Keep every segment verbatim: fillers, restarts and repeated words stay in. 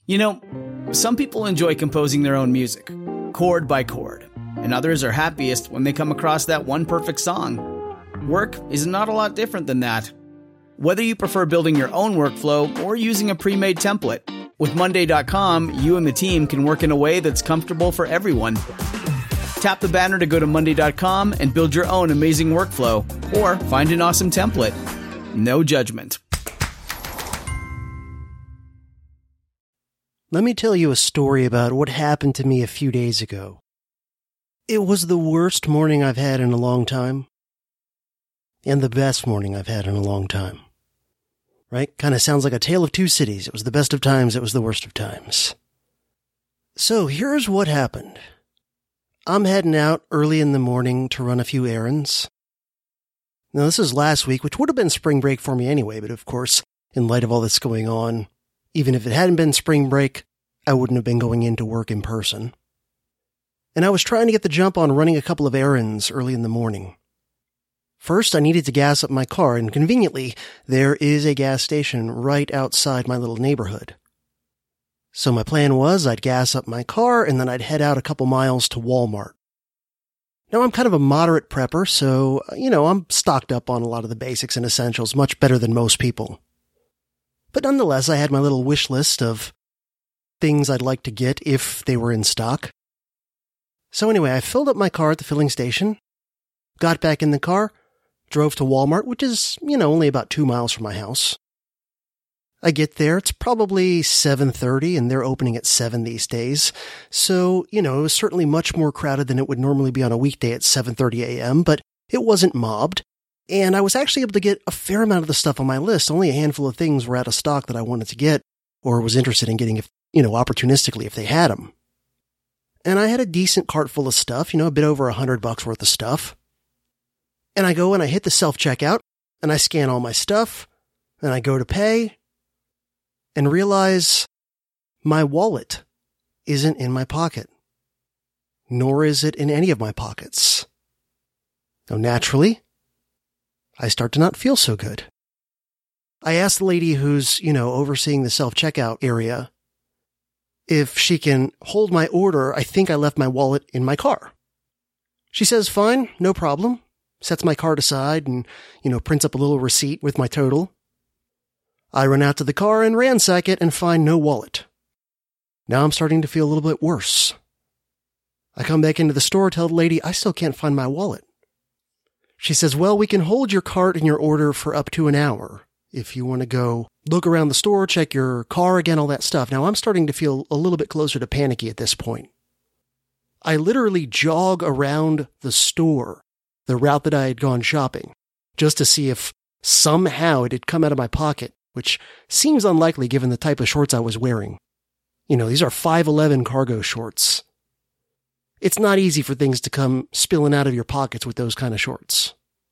You know, some people enjoy composing their own music, chord by chord, and others are happiest when they come across that one perfect song. Work is not a lot different than that. Whether you prefer building your own workflow or using a pre-made template, with Monday dot com, you and the team can work in a way that's comfortable for everyone. Tap the banner to go to Monday dot com and build your own amazing workflow, or find an awesome template. No judgment. Let me tell you a story about what happened to me a few days ago. It was the worst morning I've had in a long time, and the best morning I've had in a long time. Right? Kind of sounds like a tale of two cities. It was the best of times, it was the worst of times. So here's what happened. I'm heading out early in the morning to run a few errands. Now, this is last week, which would have been spring break for me anyway, but of course, in light of all that's going on, even if it hadn't been spring break, I wouldn't have been going into work in person. And I was trying to get the jump on running a couple of errands early in the morning. First, I needed to gas up my car, and conveniently, there is a gas station right outside my little neighborhood. So my plan was I'd gas up my car, and then I'd head out a couple miles to Walmart. Now, I'm kind of a moderate prepper, so, you know, I'm stocked up on a lot of the basics and essentials, much better than most people. But nonetheless, I had my little wish list of things I'd like to get if they were in stock. So anyway, I filled up my car at the filling station, got back in the car, drove to Walmart, which is, you know, only about two miles from my house. I get there, it's probably seven thirty, and they're opening at seven these days. So, you know, it was certainly much more crowded than it would normally be on a weekday at seven thirty a.m., but it wasn't mobbed. And I was actually able to get a fair amount of the stuff on my list. Only a handful of things were out of stock that I wanted to get, or was interested in getting, if, you know, opportunistically if they had them. And I had a decent cart full of stuff, you know, a bit over a hundred bucks worth of stuff. And I go and I hit the self-checkout, and I scan all my stuff, and I go to pay, and realize my wallet isn't in my pocket, nor is it in any of my pockets. Now, naturally, I start to not feel so good. I ask the lady who's, you know, overseeing the self-checkout area if she can hold my order. I think I left my wallet in my car. She says, fine, no problem. Sets my card aside and, you know, prints up a little receipt with my total. I run out to the car and ransack it and find no wallet. Now I'm starting to feel a little bit worse. I come back into the store, tell the lady I still can't find my wallet. She says, well, we can hold your cart and your order for up to an hour if you want to go look around the store, check your car again, all that stuff. Now I'm starting to feel a little bit closer to panicky at this point. I literally jog around the store, the route that I had gone shopping, just to see if somehow it had come out of my pocket, which seems unlikely given the type of shorts I was wearing. You know, these are five eleven cargo shorts. It's not easy for things to come spilling out of your pockets with those kind of shorts.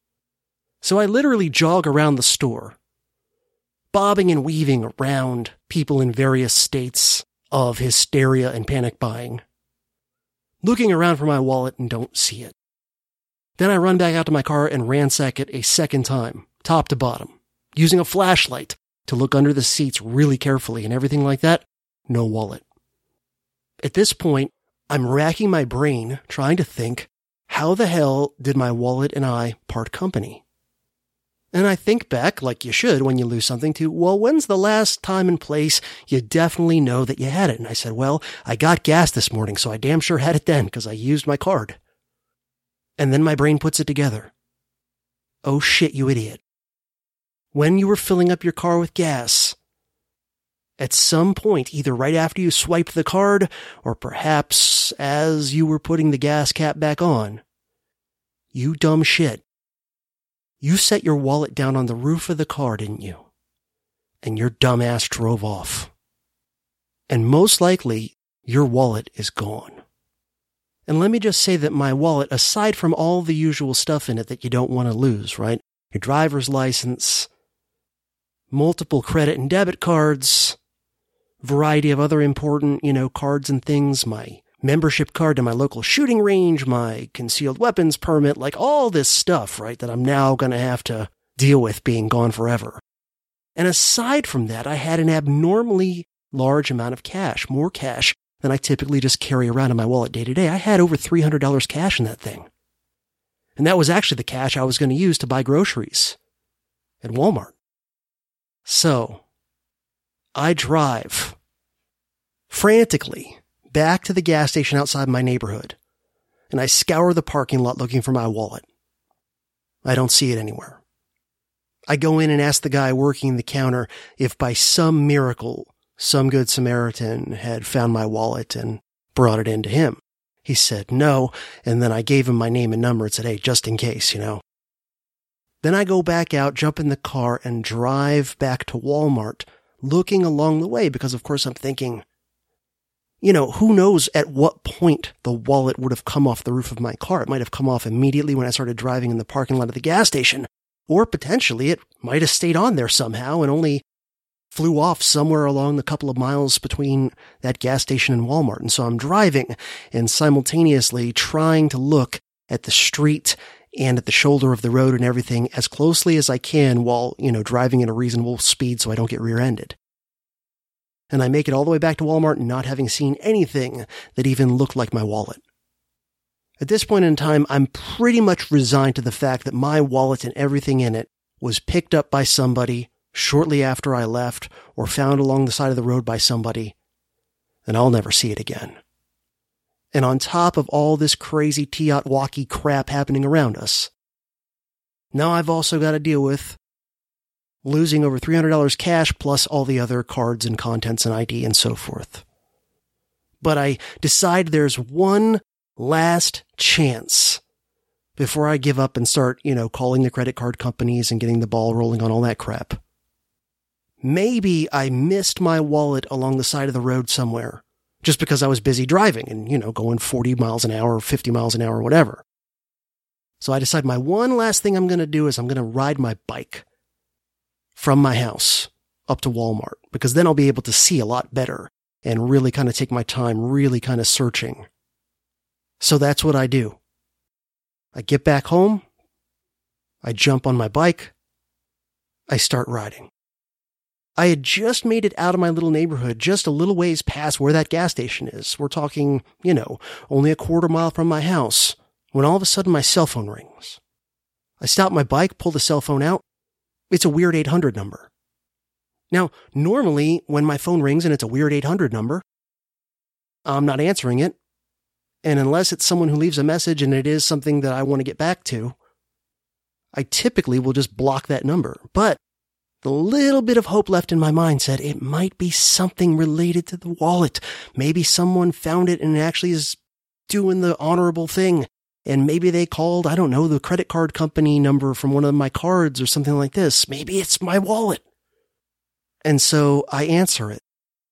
So I literally jog around the store, bobbing and weaving around people in various states of hysteria and panic buying, looking around for my wallet and don't see it. Then I run back out to my car and ransack it a second time, top to bottom, using a flashlight to look under the seats really carefully and everything like that. No wallet. At this point, I'm racking my brain trying to think, how the hell did my wallet and I part company? And I think back, like you should when you lose something, to, well, when's the last time and place you definitely know that you had it? And I said, well, I got gas this morning, so I damn sure had it then because I used my card. And then my brain puts it together. Oh shit, you idiot. When you were filling up your car with gas, at some point, either right after you swiped the card, or perhaps as you were putting the gas cap back on, you dumb shit, you set your wallet down on the roof of the car, didn't you? And your dumb ass drove off. And most likely, your wallet is gone. And let me just say that my wallet, aside from all the usual stuff in it that you don't want to lose, right? Your driver's license, multiple credit and debit cards, variety of other important, you know, cards and things, my membership card to my local shooting range, my concealed weapons permit, like all this stuff, right, that I'm now going to have to deal with being gone forever. And aside from that, I had an abnormally large amount of cash, more cash than I typically just carry around in my wallet day to day. I had over three hundred dollars cash in that thing. And that was actually the cash I was going to use to buy groceries at Walmart. So I drive frantically back to the gas station outside my neighborhood, and I scour the parking lot looking for my wallet. I don't see it anywhere. I go in and ask the guy working the counter if by some miracle some good Samaritan had found my wallet and brought it in to him. He said no, and then I gave him my name and number and said, hey, just in case, you know. Then I go back out, jump in the car, and drive back to Walmart, looking along the way, because of course I'm thinking, you know, who knows at what point the wallet would have come off the roof of my car. It might have come off immediately when I started driving in the parking lot of the gas station, or potentially it might have stayed on there somehow and only flew off somewhere along the couple of miles between that gas station and Walmart. And so I'm driving and simultaneously trying to look at the street and at the shoulder of the road and everything as closely as I can while, you know, driving at a reasonable speed so I don't get rear-ended. And I make it all the way back to Walmart not having seen anything that even looked like my wallet. At this point in time, I'm pretty much resigned to the fact that my wallet and everything in it was picked up by somebody shortly after I left or found along the side of the road by somebody, and I'll never see it again. And on top of all this crazy Teotwalkie crap happening around us, now I've also got to deal with losing over three hundred dollars cash plus all the other cards and contents and I D and so forth. But I decide there's one last chance before I give up and start, you know, calling the credit card companies and getting the ball rolling on all that crap. Maybe I missed my wallet along the side of the road somewhere just because I was busy driving and, you know, going forty miles an hour, fifty miles an hour, whatever. So I decide my one last thing I'm going to do is I'm going to ride my bike from my house up to Walmart, because then I'll be able to see a lot better and really kind of take my time, really kind of searching. So that's what I do. I get back home. I jump on my bike. I start riding. I had just made it out of my little neighborhood, just a little ways past where that gas station is. We're talking, you know, only a quarter mile from my house, when all of a sudden my cell phone rings. I stop my bike, pull the cell phone out. It's a weird eight hundred number. Now, normally when my phone rings and it's a weird eight hundred number, I'm not answering it. And unless it's someone who leaves a message and it is something that I want to get back to, I typically will just block that number. But the little bit of hope left in my mind said it might be something related to the wallet. Maybe someone found it and actually is doing the honorable thing. And maybe they called, I don't know, the credit card company number from one of my cards or something like this. Maybe it's my wallet. And so I answer it.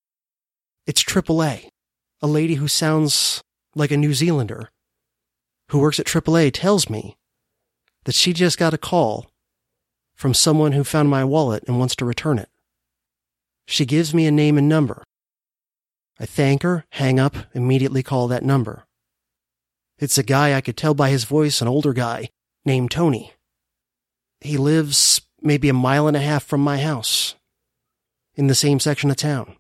It's triple A. A lady who sounds like a New Zealander who works at triple A tells me that she just got a call from someone who found my wallet and wants to return it. She gives me a name and number. I thank her, hang up, immediately call that number. It's a guy I could tell by his voice, an older guy named Tony. He lives maybe a mile and a half from my house in the same section of town.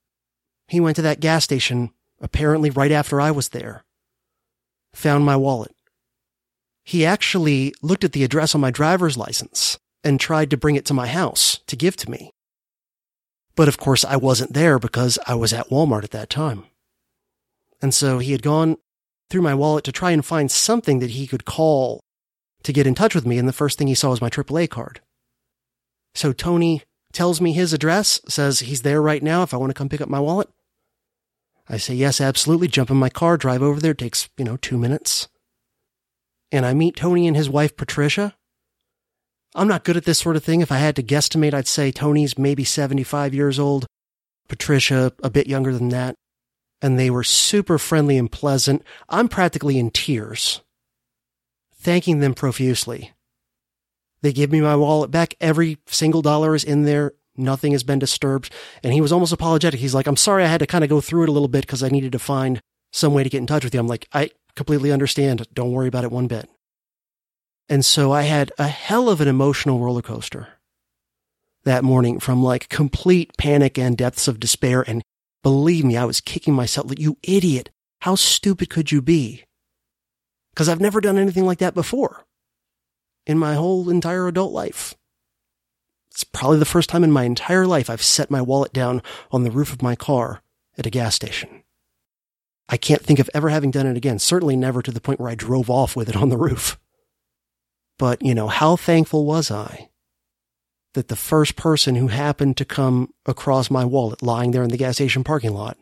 He went to that gas station apparently right after I was there, found my wallet. He actually looked at the address on my driver's license and tried to bring it to my house to give to me. But of course I wasn't there because I was at Walmart at that time. And so he had gone through my wallet to try and find something that he could call to get in touch with me, and the first thing he saw was my triple A card. So Tony tells me his address, says he's there right now if I want to come pick up my wallet. I say, yes, absolutely. Jump in my car, drive over there. It takes, you know, two minutes. And I meet Tony and his wife, Patricia. I'm not good at this sort of thing. If I had to guesstimate, I'd say Tony's maybe seventy-five years old. Patricia, a bit younger than that. And they were super friendly and pleasant. I'm practically in tears, thanking them profusely. They give me my wallet back. Every single dollar is in there. Nothing has been disturbed. And he was almost apologetic. He's like, I'm sorry I had to kind of go through it a little bit because I needed to find some way to get in touch with you. I'm like, I completely understand. Don't worry about it one bit. And so I had a hell of an emotional roller coaster that morning, from like complete panic and depths of despair and believe me, I was kicking myself. Like, you idiot. How stupid could you be? Because I've never done anything like that before in my whole entire adult life. It's probably the first time in my entire life I've set my wallet down on the roof of my car at a gas station. I can't think of ever having done it again, certainly never to the point where I drove off with it on the roof. But, you know, how thankful was I that the first person who happened to come across my wallet lying there in the gas station parking lot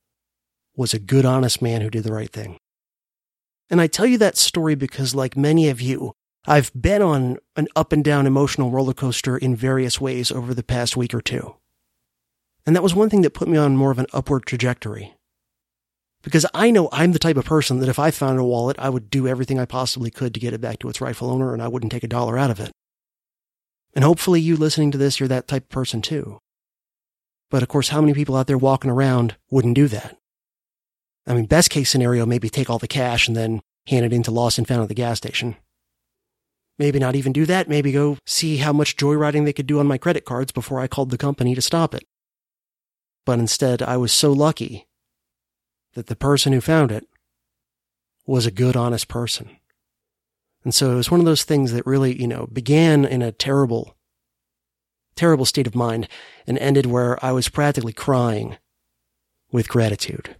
was a good, honest man who did the right thing. And I tell you that story because, like many of you, I've been on an up and down emotional roller coaster in various ways over the past week or two. And that was one thing that put me on more of an upward trajectory. Because I know I'm the type of person that if I found a wallet, I would do everything I possibly could to get it back to its rightful owner, and I wouldn't take a dollar out of it. And hopefully you listening to this, you're that type of person too. But of course, how many people out there walking around wouldn't do that? I mean, best case scenario, maybe take all the cash and then hand it into lost and found at the gas station. Maybe not even do that. Maybe go see how much joyriding they could do on my credit cards before I called the company to stop it. But instead, I was so lucky that the person who found it was a good, honest person. And so it was one of those things that really, you know, began in a terrible, terrible state of mind and ended where I was practically crying with gratitude.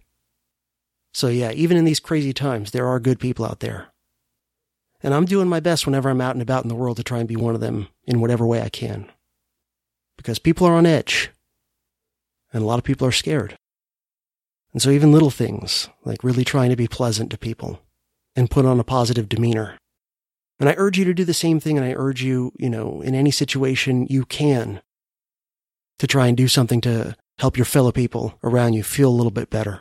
So yeah, even in these crazy times, there are good people out there. And I'm doing my best whenever I'm out and about in the world to try and be one of them in whatever way I can. Because people are on edge. And a lot of people are scared. And so even little things, like really trying to be pleasant to people and put on a positive demeanor. And I urge you to do the same thing, and I urge you, you know, in any situation you can, to try and do something to help your fellow people around you feel a little bit better.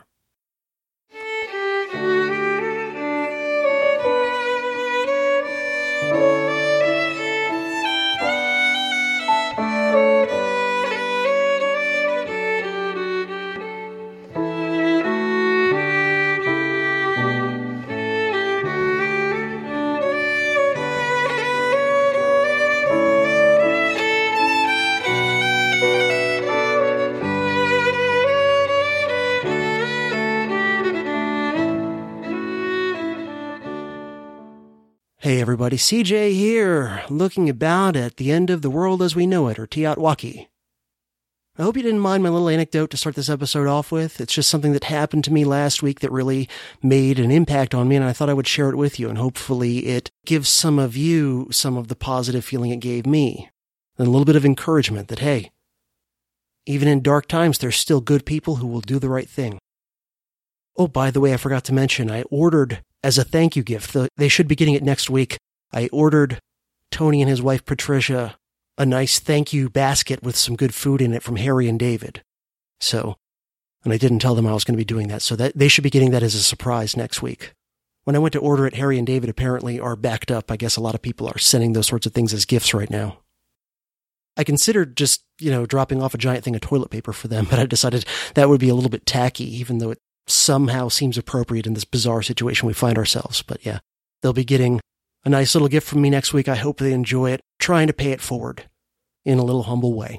Hey everybody, C J here, looking about at the end of the world as we know it, or Teotwaki. I hope you didn't mind my little anecdote to start this episode off with. It's just something that happened to me last week that really made an impact on me, and I thought I would share it with you, and hopefully it gives some of you some of the positive feeling it gave me, and a little bit of encouragement that, hey, even in dark times, there's still good people who will do the right thing. Oh, by the way, I forgot to mention, I ordered, as a thank you gift, they should be getting it next week, I ordered Tony and his wife Patricia a nice thank you basket with some good food in it from Harry and David. So, and I didn't tell them I was going to be doing that, so that they should be getting that as a surprise next week. When I went to order it, Harry and David apparently are backed up. I guess a lot of people are sending those sorts of things as gifts right now. I considered just, you know, dropping off a giant thing of toilet paper for them, but I decided that would be a little bit tacky, even though it somehow seems appropriate in this bizarre situation we find ourselves. But yeah, they'll be getting a nice little gift from me next week. I hope they enjoy it, trying to pay it forward in a little humble way.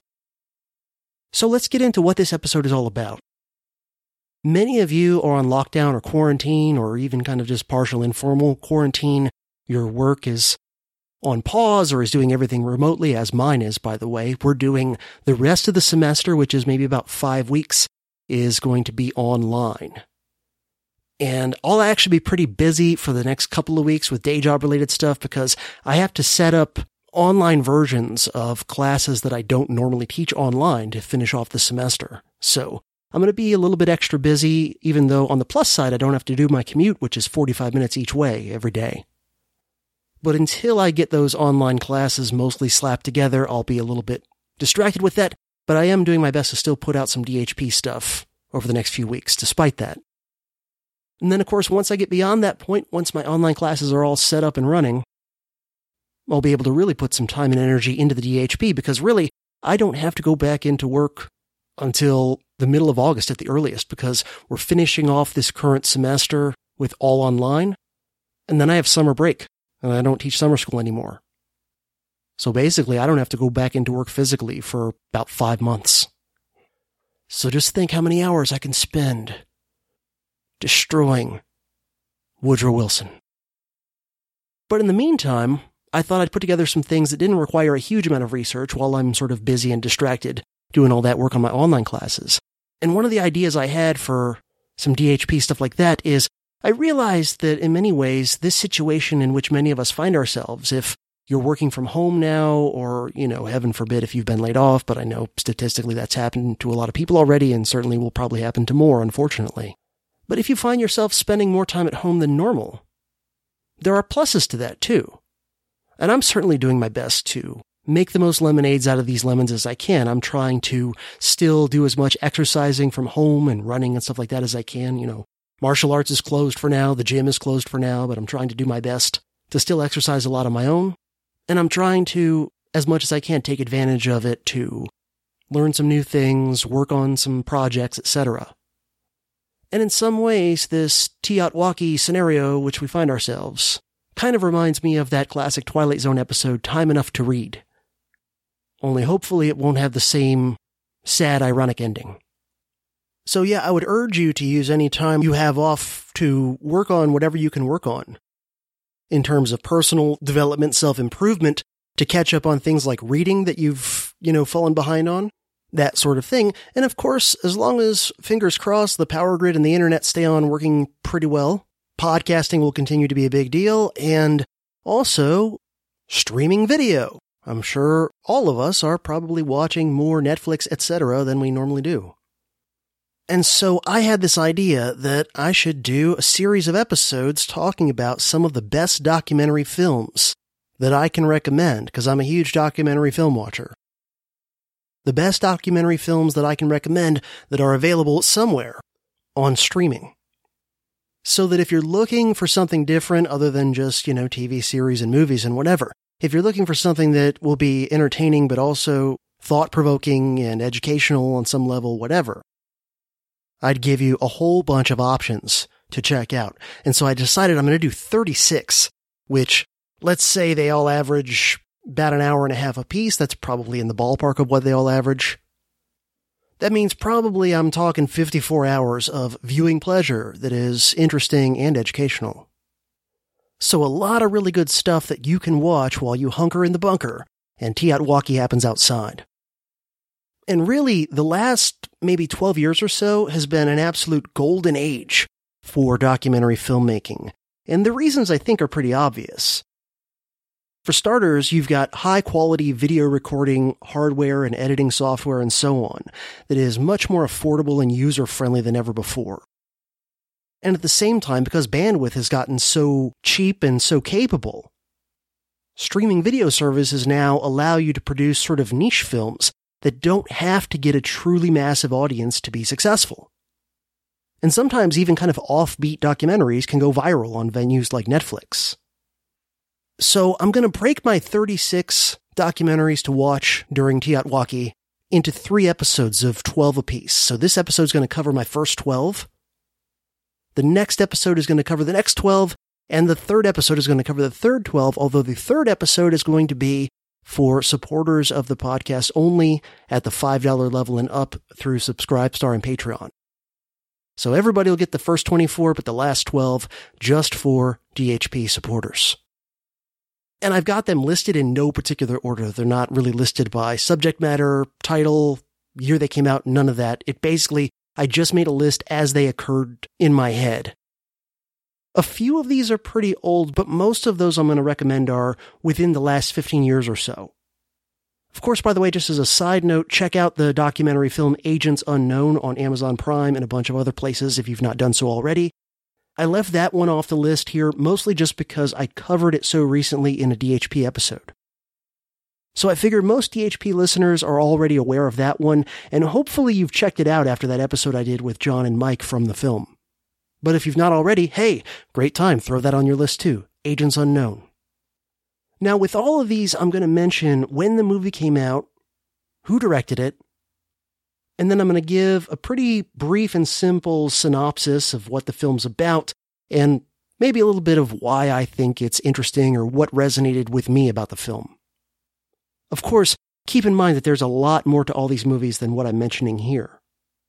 So let's get into what this episode is all about. Many of you are on lockdown or quarantine or even kind of just partial informal quarantine. Your work is on pause or is doing everything remotely, as mine is, by the way. We're doing the rest of the semester, which is maybe about five weeks, is going to be online. And I'll actually be pretty busy for the next couple of weeks with day job related stuff because I have to set up online versions of classes that I don't normally teach online to finish off the semester. So I'm going to be a little bit extra busy, even though on the plus side, I don't have to do my commute, which is forty-five minutes each way every day. But until I get those online classes mostly slapped together, I'll be a little bit distracted with that. But I am doing my best to still put out some D H P stuff over the next few weeks, despite that. And then, of course, once I get beyond that point, once my online classes are all set up and running, I'll be able to really put some time and energy into the D H P because really, I don't have to go back into work until the middle of August at the earliest because we're finishing off this current semester with all online, and then I have summer break, and I don't teach summer school anymore. So basically, I don't have to go back into work physically for about five months. So just think how many hours I can spend destroying Woodrow Wilson. But in the meantime, I thought I'd put together some things that didn't require a huge amount of research while I'm sort of busy and distracted doing all that work on my online classes. And one of the ideas I had for some D H P stuff like that is I realized that in many ways, this situation in which many of us find ourselves, if you're working from home now, or, you know, heaven forbid if you've been laid off, but I know statistically that's happened to a lot of people already and certainly will probably happen to more, unfortunately. But if you find yourself spending more time at home than normal, there are pluses to that too. And I'm certainly doing my best to make the most lemonades out of these lemons as I can. I'm trying to still do as much exercising from home and running and stuff like that as I can. You know, martial arts is closed for now. The gym is closed for now, but I'm trying to do my best to still exercise a lot on my own. And I'm trying to, as much as I can, take advantage of it to learn some new things, work on some projects, et cetera. And in some ways, this Teotwalkie scenario which we find ourselves kind of reminds me of that classic Twilight Zone episode, Time Enough to Read. Only hopefully it won't have the same sad, ironic ending. So yeah, I would urge you to use any time you have off to work on whatever you can work on in terms of personal development, self-improvement, to catch up on things like reading that you've, you know, fallen behind on, that sort of thing. And of course, as long as, fingers crossed, the power grid and the internet stay on working pretty well, podcasting will continue to be a big deal, and also streaming video. I'm sure all of us are probably watching more Netflix, et cetera than we normally do. And so I had this idea that I should do a series of episodes talking about some of the best documentary films that I can recommend, because I'm a huge documentary film watcher. The best documentary films that I can recommend that are available somewhere on streaming. So that if you're looking for something different other than just, you know, T V series and movies and whatever, if you're looking for something that will be entertaining but also thought-provoking and educational on some level, whatever, I'd give you a whole bunch of options to check out. And so I decided I'm going to do thirty-six, which, let's say they all average about an hour and a half apiece. That's probably in the ballpark of what they all average. That means probably I'm talking fifty-four hours of viewing pleasure that is interesting and educational. So a lot of really good stuff that you can watch while you hunker in the bunker and Teotwalkie happens outside. And really, the last maybe twelve years or so has been an absolute golden age for documentary filmmaking. And the reasons I think are pretty obvious. For starters, you've got high-quality video recording hardware and editing software and so on that is much more affordable and user-friendly than ever before. And at the same time, because bandwidth has gotten so cheap and so capable, streaming video services now allow you to produce sort of niche films that don't have to get a truly massive audience to be successful. And sometimes even kind of offbeat documentaries can go viral on venues like Netflix. So I'm going to break my thirty-six documentaries to watch during Teotwalkie into three episodes of twelve apiece. So this episode is going to cover my first twelve. The next episode is going to cover the next twelve. And the third episode is going to cover the third twelve, although the third episode is going to be for supporters of the podcast only at the five dollars level and up through Subscribestar and Patreon. So everybody will get the first twenty-four, but the last twelve just for D H P supporters. And I've got them listed in no particular order. They're not really listed by subject matter, title, year they came out, none of that. It basically, I just made a list as they occurred in my head. A few of these are pretty old, but most of those I'm going to recommend are within the last fifteen years or so. Of course, by the way, just as a side note, check out the documentary film Agents Unknown on Amazon Prime and a bunch of other places if you've not done so already. I left that one off the list here mostly just because I covered it so recently in a D H P episode. So I figured most D H P listeners are already aware of that one, and hopefully you've checked it out after that episode I did with John and Mike from the film. But if you've not already, hey, great time, throw that on your list too. Agents Unknown. Now, with all of these, I'm going to mention when the movie came out, who directed it, and then I'm going to give a pretty brief and simple synopsis of what the film's about, and maybe a little bit of why I think it's interesting or what resonated with me about the film. Of course, keep in mind that there's a lot more to all these movies than what I'm mentioning here.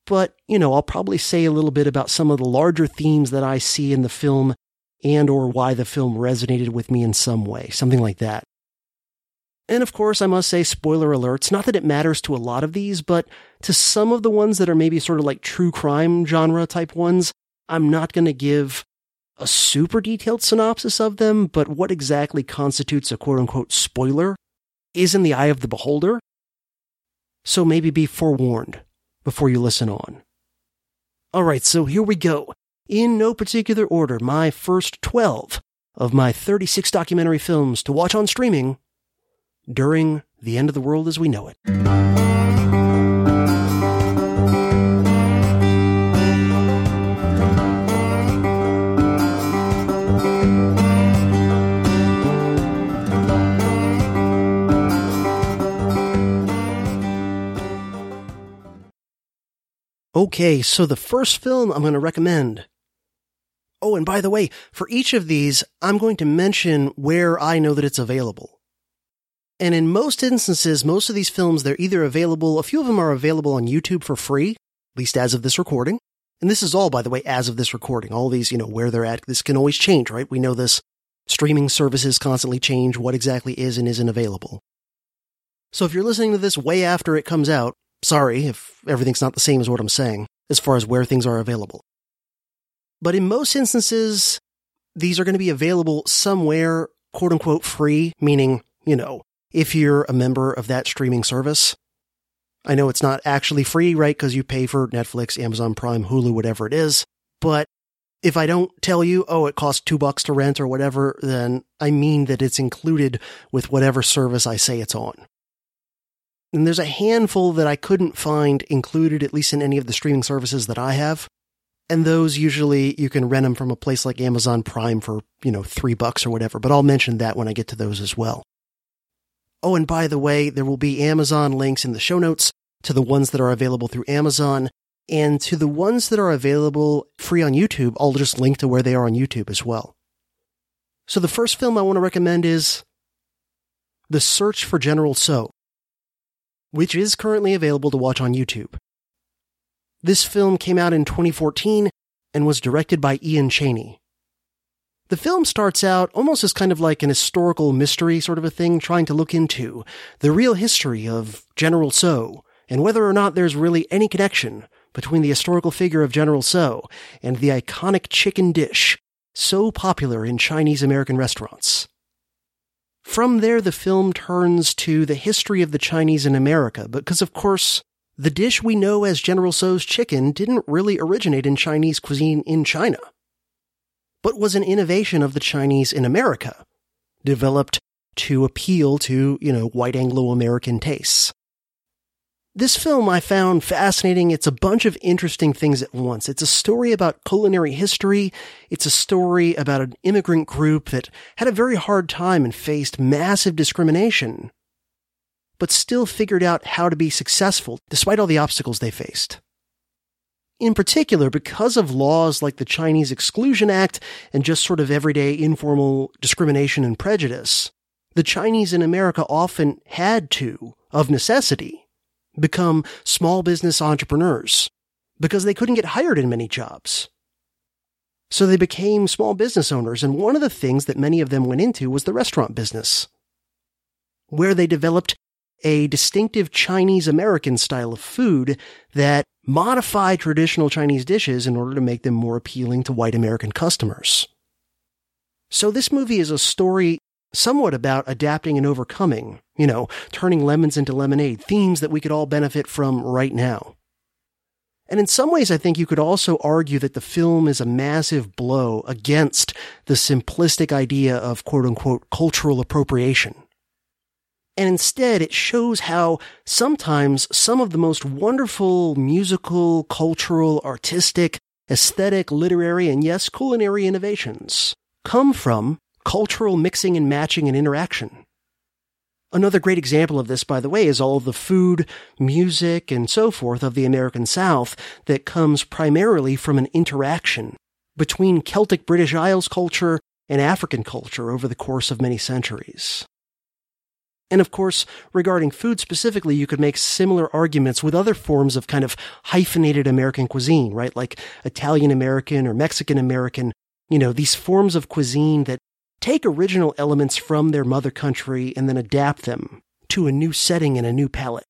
but, you know, I'll probably say a little bit about some of the larger themes that I see in the film and or why the film resonated with me in some way, something like that. And of course, I must say, spoiler alerts, not that it matters to a lot of these, but to some of the ones that are maybe sort of like true crime genre type ones, I'm not going to give a super detailed synopsis of them, but what exactly constitutes a quote-unquote spoiler is in the eye of the beholder. So maybe be forewarned before you listen on. Alright, so here we go. In no particular order, my first twelve of my thirty-six documentary films to watch on streaming during the end of the world as we know it. Okay, so the first film I'm going to recommend. Oh, and by the way, for each of these, I'm going to mention where I know that it's available. And in most instances, most of these films, they're either available, a few of them are available on YouTube for free, at least as of this recording. And this is all, by the way, as of this recording. All these, you know, where they're at, this can always change, right? We know this. Streaming services constantly change what exactly is and isn't available. So if you're listening to this way after it comes out, sorry if everything's not the same as what I'm saying, as far as where things are available. But in most instances, these are going to be available somewhere, quote-unquote, free, meaning, you know, if you're a member of that streaming service. I know it's not actually free, right, because you pay for Netflix, Amazon Prime, Hulu, whatever it is, but if I don't tell you, oh, it costs two bucks to rent or whatever, then I mean that it's included with whatever service I say it's on. And there's a handful that I couldn't find included, at least in any of the streaming services that I have. And those usually you can rent them from a place like Amazon Prime for, you know, three bucks or whatever. But I'll mention that when I get to those as well. Oh, and by the way, there will be Amazon links in the show notes to the ones that are available through Amazon. And to the ones that are available free on YouTube, I'll just link to where they are on YouTube as well. So the first film I want to recommend is The Search for General Tso, which is currently available to watch on YouTube. This film came out in twenty fourteen and was directed by Ian Chaney. The film starts out almost as kind of like an historical mystery sort of a thing, trying to look into the real history of General Tso and whether or not there's really any connection between the historical figure of General Tso and the iconic chicken dish so popular in Chinese American restaurants. From there, the film turns to the history of the Chinese in America, because of course, the dish we know as General Tso's chicken didn't really originate in Chinese cuisine in China, but was an innovation of the Chinese in America, developed to appeal to, you know, white Anglo-American tastes. This film I found fascinating. It's a bunch of interesting things at once. It's a story about culinary history. It's a story about an immigrant group that had a very hard time and faced massive discrimination, but still figured out how to be successful despite all the obstacles they faced. In particular, because of laws like the Chinese Exclusion Act and just sort of everyday informal discrimination and prejudice, the Chinese in America often had to, of necessity, become small business entrepreneurs because they couldn't get hired in many jobs. So they became small business owners, and one of the things that many of them went into was the restaurant business, where they developed a distinctive Chinese-American style of food that modified traditional Chinese dishes in order to make them more appealing to white American customers. So this movie is a story somewhat about adapting and overcoming, you know, turning lemons into lemonade, themes that we could all benefit from right now. And in some ways, I think you could also argue that the film is a massive blow against the simplistic idea of quote-unquote cultural appropriation. And instead, it shows how sometimes some of the most wonderful musical, cultural, artistic, aesthetic, literary, and yes, culinary innovations come from cultural mixing and matching and interaction. Another great example of this, by the way, is all of the food, music, and so forth of the American South that comes primarily from an interaction between Celtic British Isles culture and African culture over the course of many centuries. And of course, regarding food specifically, you could make similar arguments with other forms of kind of hyphenated American cuisine, right? Like Italian American or Mexican American, you know, these forms of cuisine that take original elements from their mother country and then adapt them to a new setting and a new palate.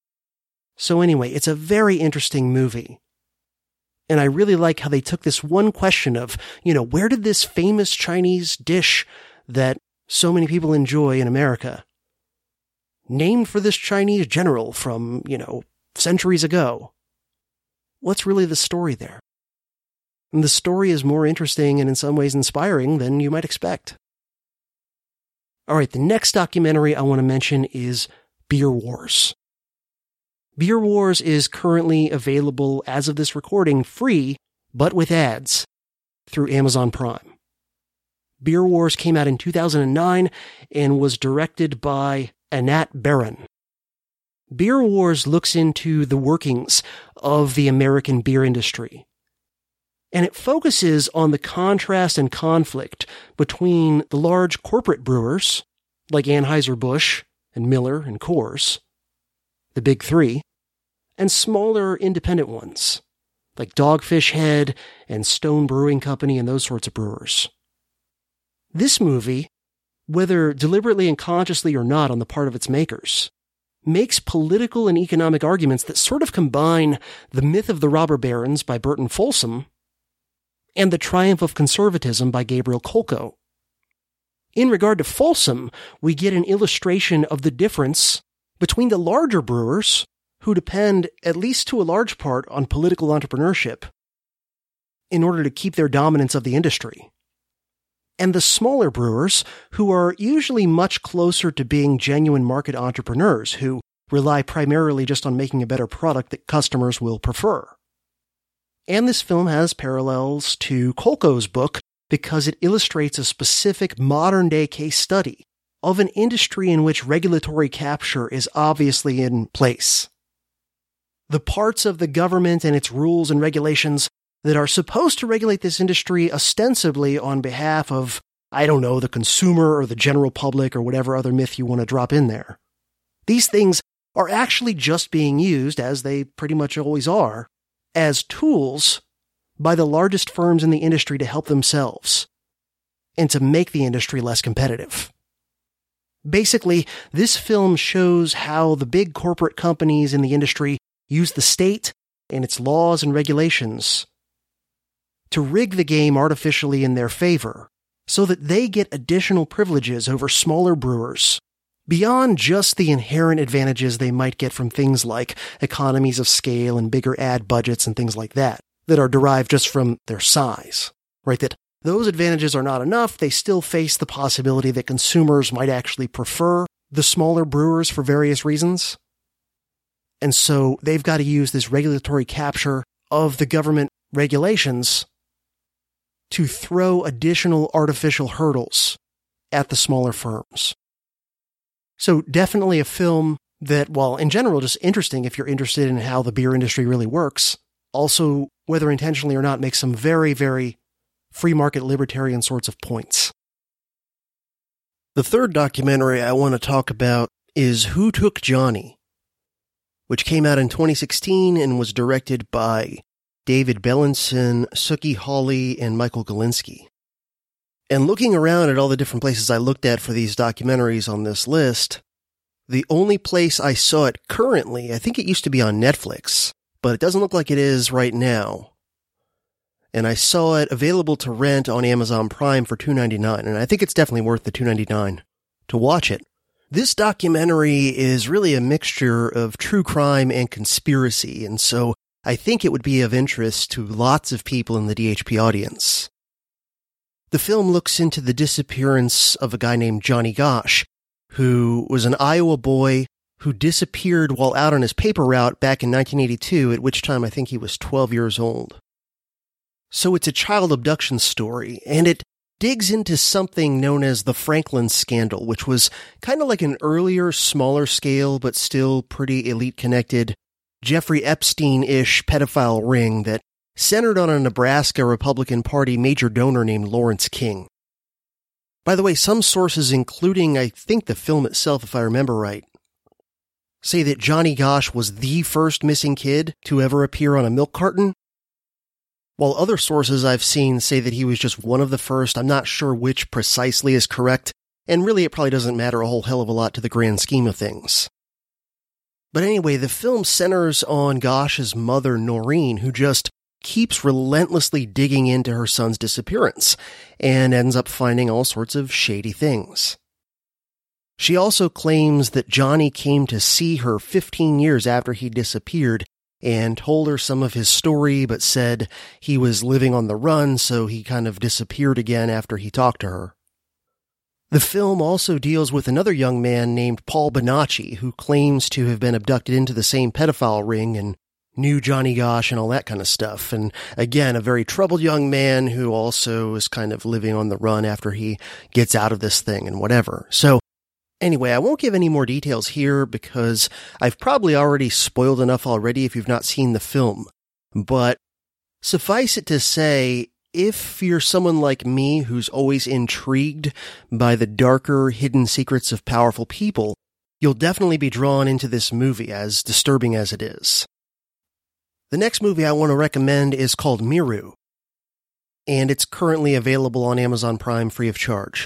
So anyway, it's a very interesting movie. And I really like how they took this one question of, you know, where did this famous Chinese dish that so many people enjoy in America, named for this Chinese general from, you know, centuries ago, what's really the story there? And the story is more interesting and in some ways inspiring than you might expect. All right, the next documentary I want to mention is Beer Wars. Beer Wars is currently available, as of this recording, free, but with ads, through Amazon Prime. Beer Wars came out in two thousand nine and was directed by Anat Baron. Beer Wars looks into the workings of the American beer industry, and it focuses on the contrast and conflict between the large corporate brewers, like Anheuser-Busch and Miller and Coors, the big three, and smaller independent ones, like Dogfish Head and Stone Brewing Company and those sorts of brewers. This movie, whether deliberately and consciously or not on the part of its makers, makes political and economic arguments that sort of combine The Myth of the Robber Barons by Burton Folsom and The Triumph of Conservatism by Gabriel Kolko. In regard to Folsom, we get an illustration of the difference between the larger brewers, who depend, at least to a large part, on political entrepreneurship in order to keep their dominance of the industry, and the smaller brewers, who are usually much closer to being genuine market entrepreneurs who rely primarily just on making a better product that customers will prefer. And this film has parallels to Kolko's book because it illustrates a specific modern-day case study of an industry in which regulatory capture is obviously in place. The parts of the government and its rules and regulations that are supposed to regulate this industry ostensibly on behalf of, I don't know, the consumer or the general public or whatever other myth you want to drop in there. These things are actually just being used, as they pretty much always are, as tools by the largest firms in the industry to help themselves and to make the industry less competitive. Basically, this film shows how the big corporate companies in the industry use the state and its laws and regulations to rig the game artificially in their favor so that they get additional privileges over smaller brewers beyond just the inherent advantages they might get from things like economies of scale and bigger ad budgets and things like that, that are derived just from their size, right? That those advantages are not enough. They still face the possibility that consumers might actually prefer the smaller brewers for various reasons. And so they've got to use this regulatory capture of the government regulations to throw additional artificial hurdles at the smaller firms. So definitely a film that, while in general just interesting if you're interested in how the beer industry really works, also, whether intentionally or not, makes some very, very free market libertarian sorts of points. The third documentary I want to talk about is Who Took Johnny?, which came out in twenty sixteen and was directed by David Bellinson, Suki Hawley, and Michael Galinsky. And looking around at all the different places I looked at for these documentaries on this list, the only place I saw it currently, I think it used to be on Netflix, but it doesn't look like it is right now. And I saw it available to rent on Amazon Prime for two dollars and ninety-nine cents, and I think it's definitely worth the two dollars and ninety-nine cents to watch it. This documentary is really a mixture of true crime and conspiracy, and so I think it would be of interest to lots of people in the D H P audience. The film looks into the disappearance of a guy named Johnny Gosch, who was an Iowa boy who disappeared while out on his paper route back in nineteen eighty-two, at which time I think he was twelve years old. So it's a child abduction story, and it digs into something known as the Franklin Scandal, which was kind of like an earlier, smaller scale, but still pretty elite-connected, Jeffrey Epstein-ish pedophile ring that centered on a Nebraska Republican Party major donor named Lawrence King. By the way, some sources, including I think the film itself, if I remember right, say that Johnny Gosch was the first missing kid to ever appear on a milk carton, while other sources I've seen say that he was just one of the first. I'm not sure which precisely is correct, and really it probably doesn't matter a whole hell of a lot to the grand scheme of things. But anyway, the film centers on Gosch's mother, Noreen, who just keeps relentlessly digging into her son's disappearance, and ends up finding all sorts of shady things. She also claims that Johnny came to see her fifteen years after he disappeared and told her some of his story, but said he was living on the run, so he kind of disappeared again after he talked to her. The film also deals with another young man named Paul Bonacci, who claims to have been abducted into the same pedophile ring and knew Johnny Gosch and all that kind of stuff. And again, a very troubled young man who also is kind of living on the run after he gets out of this thing and whatever. So anyway, I won't give any more details here because I've probably already spoiled enough already if you've not seen the film. But suffice it to say, if you're someone like me who's always intrigued by the darker, hidden secrets of powerful people, you'll definitely be drawn into this movie, as disturbing as it is. The next movie I want to recommend is called Miru, and it's currently available on Amazon Prime free of charge.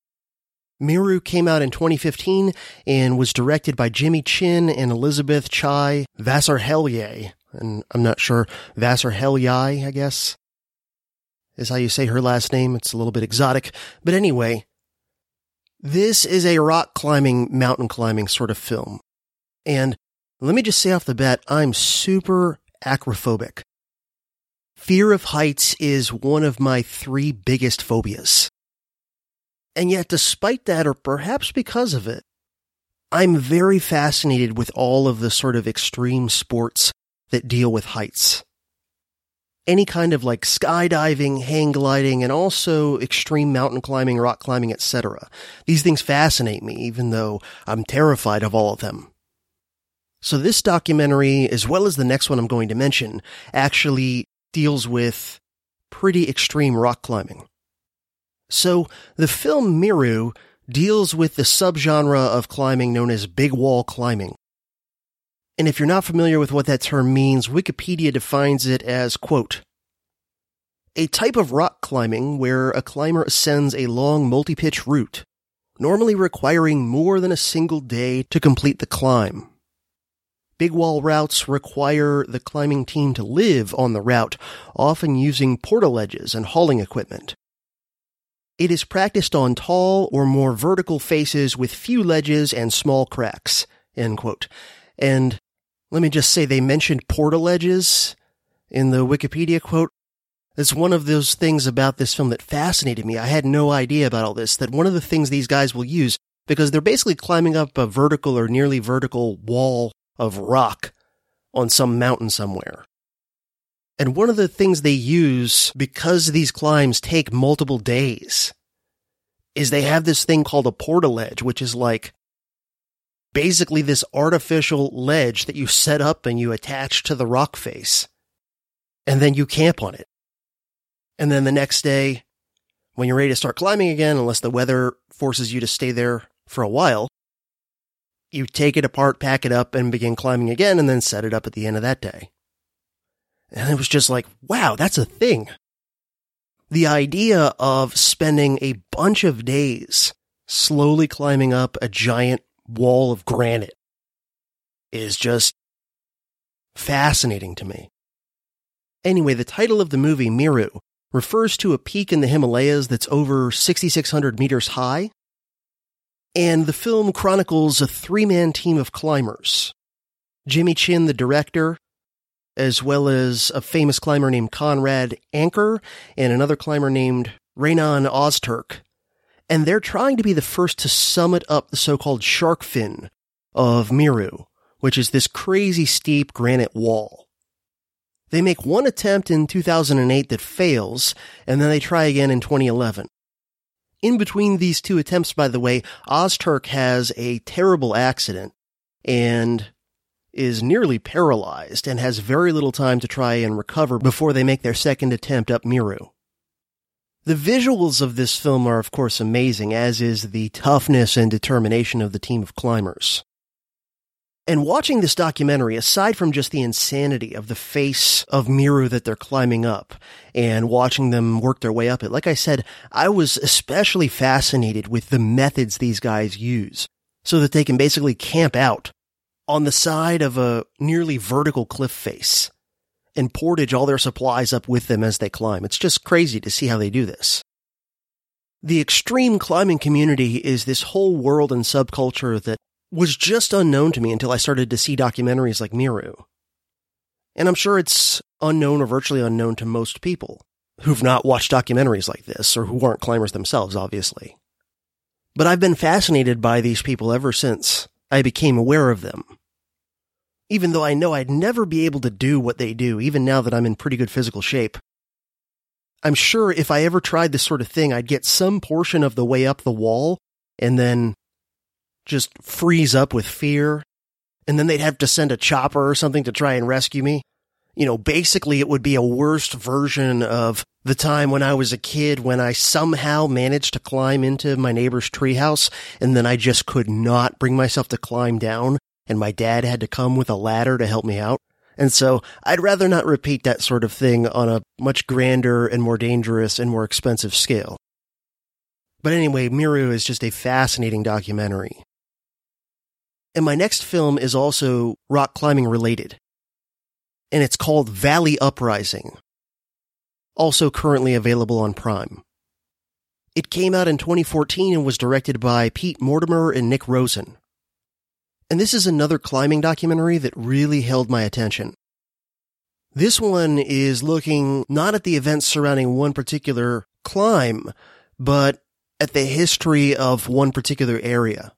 Miru came out in twenty fifteen and was directed by Jimmy Chin and Elizabeth Chai Vasarhelyi, and I'm not sure, Vasarhelyi, I guess, is how you say her last name. It's a little bit exotic. But anyway, this is a rock climbing, mountain climbing sort of film. And let me just say off the bat, I'm super acrophobic. Fear of heights is one of my three biggest phobias. And yet, despite that, or perhaps because of it, I'm very fascinated with all of the sort of extreme sports that deal with heights. Any kind of like skydiving, hang gliding, and also extreme mountain climbing, rock climbing, et cetera. These things fascinate me, even though I'm terrified of all of them. So this documentary, as well as the next one I'm going to mention, actually deals with pretty extreme rock climbing. So the film Miru deals with the subgenre of climbing known as big wall climbing. And if you're not familiar with what that term means, Wikipedia defines it as, quote, a type of rock climbing where a climber ascends a long multi-pitch route, normally requiring more than a single day to complete the climb. Big wall routes require the climbing team to live on the route, often using portaledges and hauling equipment. It is practiced on tall or more vertical faces with few ledges and small cracks, end quote. And let me just say they mentioned portaledges in the Wikipedia quote. It's one of those things about this film that fascinated me. I had no idea about all this, that one of the things these guys will use, because they're basically climbing up a vertical or nearly vertical wall of rock on some mountain somewhere. And one of the things they use, because these climbs take multiple days, is they have this thing called a portaledge, which is like basically this artificial ledge that you set up and you attach to the rock face. And then you camp on it. And then the next day, when you're ready to start climbing again, unless the weather forces you to stay there for a while, you take it apart, pack it up, and begin climbing again, and then set it up at the end of that day. And it was just like, wow, that's a thing. The idea of spending a bunch of days slowly climbing up a giant wall of granite is just fascinating to me. Anyway, the title of the movie, Miru, refers to a peak in the Himalayas that's over sixty-six hundred meters high. And the film chronicles a three-man team of climbers. Jimmy Chin, the director, as well as a famous climber named Conrad Anker and another climber named Renan Ozturk. And they're trying to be the first to summit up the so-called shark fin of Miru, which is this crazy steep granite wall. They make one attempt in two thousand eight that fails, and then they try again in twenty eleven. In between these two attempts, by the way, Ozturk has a terrible accident and is nearly paralyzed and has very little time to try and recover before they make their second attempt up Miru. The visuals of this film are, of course, amazing, as is the toughness and determination of the team of climbers. And watching this documentary, aside from just the insanity of the face of Meru that they're climbing up, and watching them work their way up it, like I said, I was especially fascinated with the methods these guys use, so that they can basically camp out on the side of a nearly vertical cliff face, and portage all their supplies up with them as they climb. It's just crazy to see how they do this. The extreme climbing community is this whole world and subculture that was just unknown to me until I started to see documentaries like Meru. And I'm sure it's unknown or virtually unknown to most people who've not watched documentaries like this, or who aren't climbers themselves, obviously. But I've been fascinated by these people ever since I became aware of them. Even though I know I'd never be able to do what they do, even now that I'm in pretty good physical shape. I'm sure if I ever tried this sort of thing, I'd get some portion of the way up the wall, and then just freeze up with fear, and then they'd have to send a chopper or something to try and rescue me. You know, basically it would be a worse version of the time when I was a kid when I somehow managed to climb into my neighbor's treehouse, and then I just could not bring myself to climb down, and my dad had to come with a ladder to help me out. And so I'd rather not repeat that sort of thing on a much grander and more dangerous and more expensive scale. But anyway, Meru is just a fascinating documentary. And my next film is also rock climbing related. And it's called Valley Uprising. Also currently available on Prime. It came out in twenty fourteen and was directed by Pete Mortimer and Nick Rosen. And this is another climbing documentary that really held my attention. This one is looking not at the events surrounding one particular climb, but at the history of one particular area.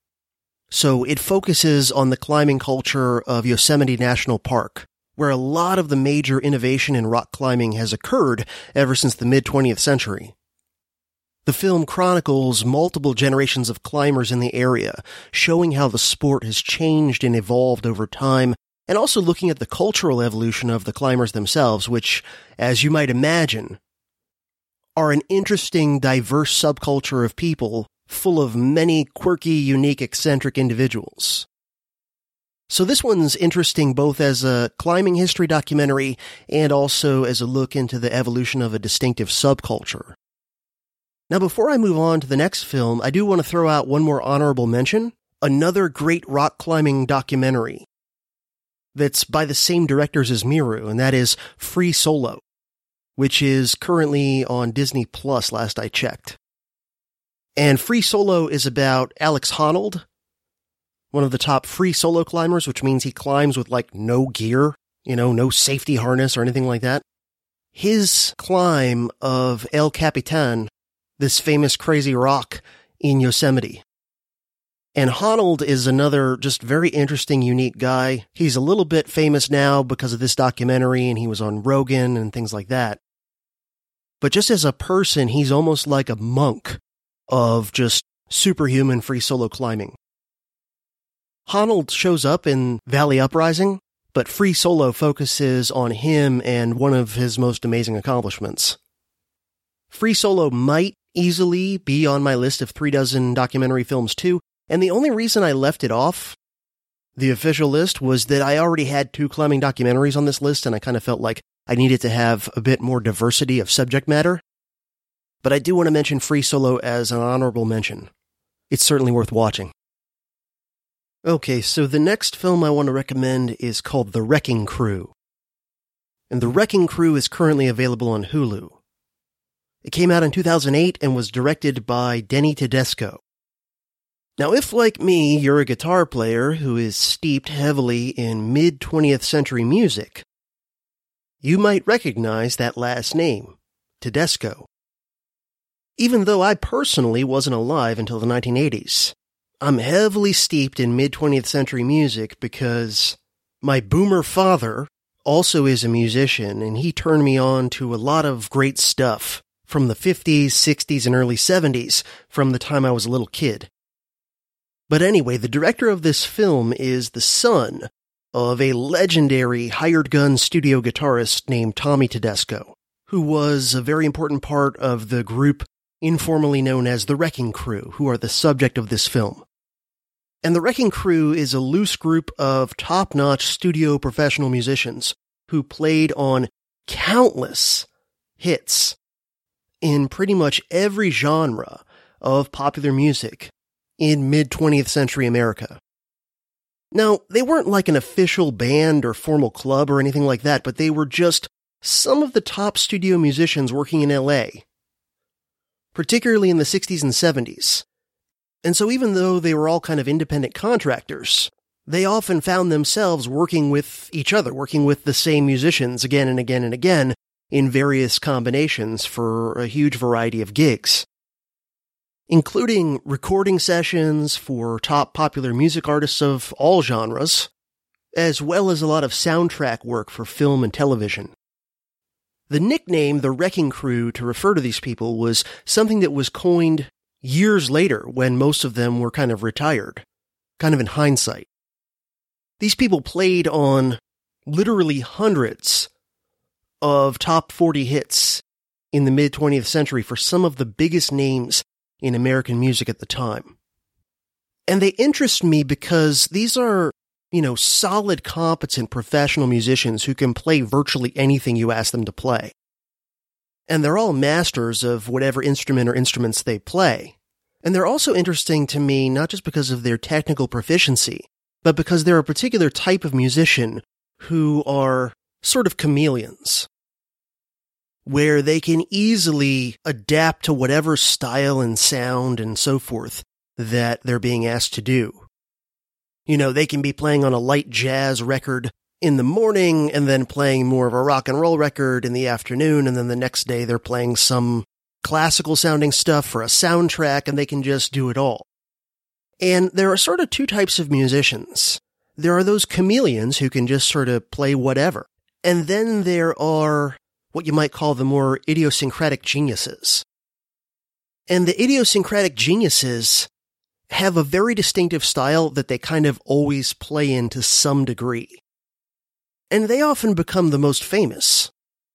So it focuses on the climbing culture of Yosemite National Park, where a lot of the major innovation in rock climbing has occurred ever since the mid-twentieth century. The film chronicles multiple generations of climbers in the area, showing how the sport has changed and evolved over time, and also looking at the cultural evolution of the climbers themselves, which, as you might imagine, are an interesting, diverse subculture of people full of many quirky, unique, eccentric individuals. So this one's interesting both as a climbing history documentary and also as a look into the evolution of a distinctive subculture. Now, before I move on to the next film, I do want to throw out one more honorable mention, another great rock climbing documentary that's by the same directors as Meru, and that is Free Solo, which is currently on Disney Plus last I checked. And Free Solo is about Alex Honnold, one of the top free solo climbers, which means he climbs with like no gear, you know, no safety harness or anything like that. His climb of El Capitan, this famous crazy rock in Yosemite. And Honnold is another just very interesting, unique guy. He's a little bit famous now because of this documentary, and he was on Rogan and things like that. But just as a person, he's almost like a monk of just superhuman free solo climbing. Honnold shows up in Valley Uprising, but Free Solo focuses on him and one of his most amazing accomplishments. Free Solo might easily be on my list of three dozen documentary films too, and the only reason I left it off the official list was that I already had two climbing documentaries on this list, and I kind of felt like I needed to have a bit more diversity of subject matter. But I do want to mention Free Solo as an honorable mention. It's certainly worth watching. Okay, so the next film I want to recommend is called The Wrecking Crew. And The Wrecking Crew is currently available on Hulu. It came out in two thousand eight and was directed by Denny Tedesco. Now, if, like me, you're a guitar player who is steeped heavily in mid-twentieth century music, you might recognize that last name, Tedesco. Even though I personally wasn't alive until the nineteen eighties, I'm heavily steeped in mid-twentieth century music because my boomer father also is a musician, and he turned me on to a lot of great stuff from the fifties, sixties, and early seventies from the time I was a little kid. But anyway, the director of this film is the son of a legendary hired gun studio guitarist named Tommy Tedesco, who was a very important part of the group informally known as the Wrecking Crew, who are the subject of this film. And the Wrecking Crew is a loose group of top-notch studio professional musicians who played on countless hits in pretty much every genre of popular music in mid-twentieth century America. Now, they weren't like an official band or formal club or anything like that, but they were just some of the top studio musicians working in L A, particularly in the sixties and seventies. And so even though they were all kind of independent contractors, they often found themselves working with each other, working with the same musicians again and again and again in various combinations for a huge variety of gigs, including recording sessions for top popular music artists of all genres, as well as a lot of soundtrack work for film and television. The nickname, the Wrecking Crew, to refer to these people was something that was coined years later when most of them were kind of retired, kind of in hindsight. These people played on literally hundreds of top forty hits in the mid-twentieth century for some of the biggest names in American music at the time. And they interest me because these are, you know, solid, competent professional musicians who can play virtually anything you ask them to play. And they're all masters of whatever instrument or instruments they play. And they're also interesting to me not just because of their technical proficiency, but because they're a particular type of musician who are sort of chameleons, where they can easily adapt to whatever style and sound and so forth that they're being asked to do. You know, they can be playing on a light jazz record in the morning and then playing more of a rock and roll record in the afternoon, and then the next day they're playing some classical sounding stuff for a soundtrack, and they can just do it all. And there are sort of two types of musicians. There are those chameleons who can just sort of play whatever. And then there are what you might call the more idiosyncratic geniuses. And the idiosyncratic geniuses have a very distinctive style that they kind of always play in to some degree. And they often become the most famous,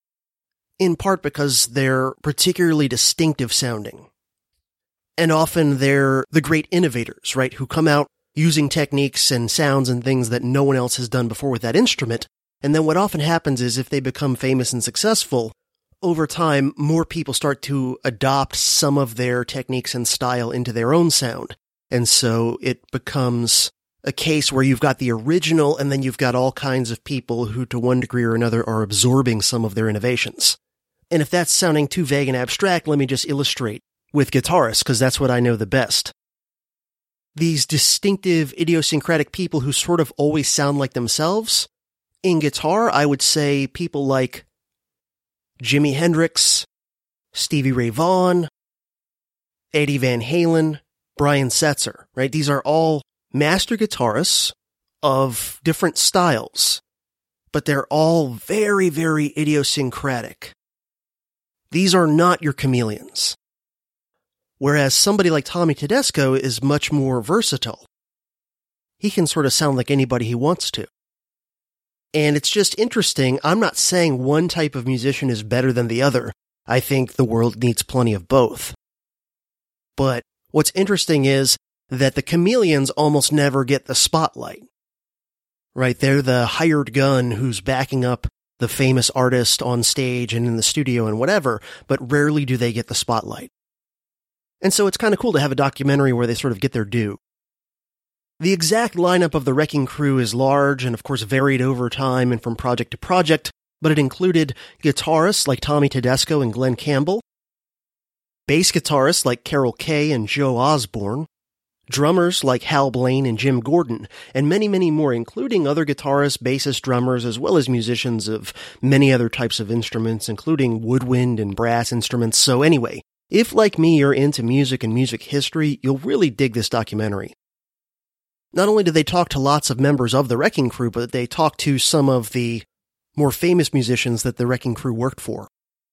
in part because they're particularly distinctive sounding. And often they're the great innovators, right, who come out using techniques and sounds and things that no one else has done before with that instrument. And then what often happens is if they become famous and successful, over time, more people start to adopt some of their techniques and style into their own sound. And so it becomes a case where you've got the original and then you've got all kinds of people who to one degree or another are absorbing some of their innovations. And if that's sounding too vague and abstract, let me just illustrate with guitarists, because that's what I know the best. These distinctive, idiosyncratic people who sort of always sound like themselves. In guitar, I would say people like Jimi Hendrix, Stevie Ray Vaughan, Eddie Van Halen, Brian Setzer, right? These are all master guitarists of different styles, but they're all very, very idiosyncratic. These are not your chameleons. Whereas somebody like Tommy Tedesco is much more versatile. He can sort of sound like anybody he wants to. And it's just interesting. I'm not saying one type of musician is better than the other. I think the world needs plenty of both. But what's interesting is that the chameleons almost never get the spotlight. Right? They're the hired gun who's backing up the famous artist on stage and in the studio and whatever, but rarely do they get the spotlight. And so it's kind of cool to have a documentary where they sort of get their due. The exact lineup of the Wrecking Crew is large and of course varied over time and from project to project, but it included guitarists like Tommy Tedesco and Glenn Campbell, bass guitarists like Carol Kaye and Joe Osborne, drummers like Hal Blaine and Jim Gordon, and many, many more, including other guitarists, bassists, drummers, as well as musicians of many other types of instruments, including woodwind and brass instruments. So anyway, if like me you're into music and music history, you'll really dig this documentary. Not only do they talk to lots of members of the Wrecking Crew, but they talk to some of the more famous musicians that the Wrecking Crew worked for.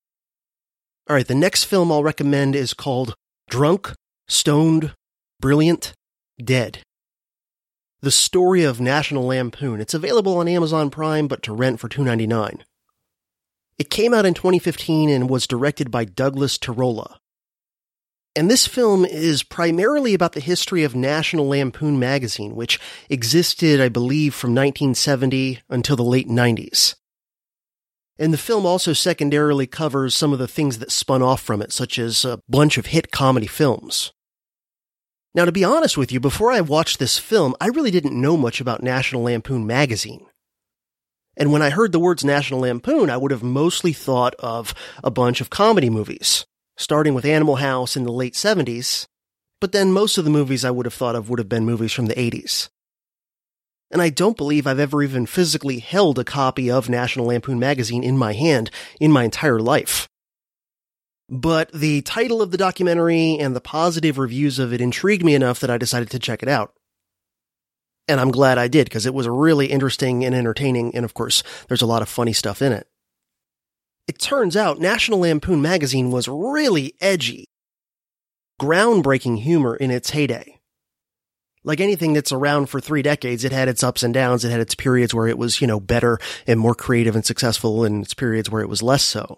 All right, the next film I'll recommend is called Drunk, Stoned, Brilliant, Dead. The Story of National Lampoon. It's available on Amazon Prime, but to rent for two dollars and ninety-nine cents. It came out in twenty fifteen and was directed by Douglas Tirola. And this film is primarily about the history of National Lampoon magazine, which existed, I believe, from nineteen seventy until the late nineties. And the film also secondarily covers some of the things that spun off from it, such as a bunch of hit comedy films. Now, to be honest with you, before I watched this film, I really didn't know much about National Lampoon magazine. And when I heard the words National Lampoon, I would have mostly thought of a bunch of comedy movies, starting with Animal House in the late seventies, but then most of the movies I would have thought of would have been movies from the eighties. And I don't believe I've ever even physically held a copy of National Lampoon magazine in my hand in my entire life. But the title of the documentary and the positive reviews of it intrigued me enough that I decided to check it out. And I'm glad I did, because it was really interesting and entertaining, and of course, there's a lot of funny stuff in it. It turns out National Lampoon magazine was really edgy, groundbreaking humor in its heyday. Like anything that's around for three decades, it had its ups and downs. It had its periods where it was, you know, better and more creative and successful, and its periods where it was less so.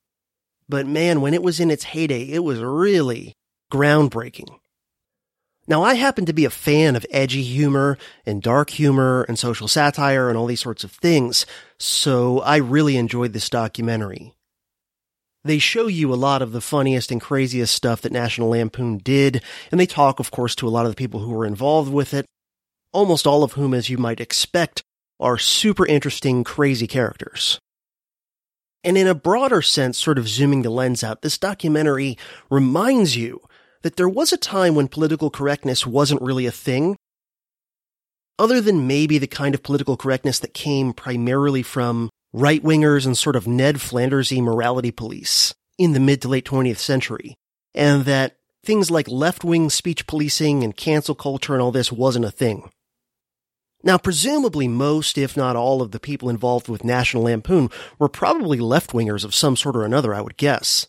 But man, when it was in its heyday, it was really groundbreaking. Now, I happen to be a fan of edgy humor and dark humor and social satire and all these sorts of things, so I really enjoyed this documentary. They show you a lot of the funniest and craziest stuff that National Lampoon did, and they talk, of course, to a lot of the people who were involved with it, almost all of whom, as you might expect, are super interesting, crazy characters. And in a broader sense, sort of zooming the lens out, this documentary reminds you that there was a time when political correctness wasn't really a thing, other than maybe the kind of political correctness that came primarily from right-wingers and sort of Ned Flanders-y morality police in the mid to late twentieth century, and that things like left-wing speech policing and cancel culture and all this wasn't a thing. Now, presumably most, if not all, of the people involved with National Lampoon were probably left-wingers of some sort or another, I would guess.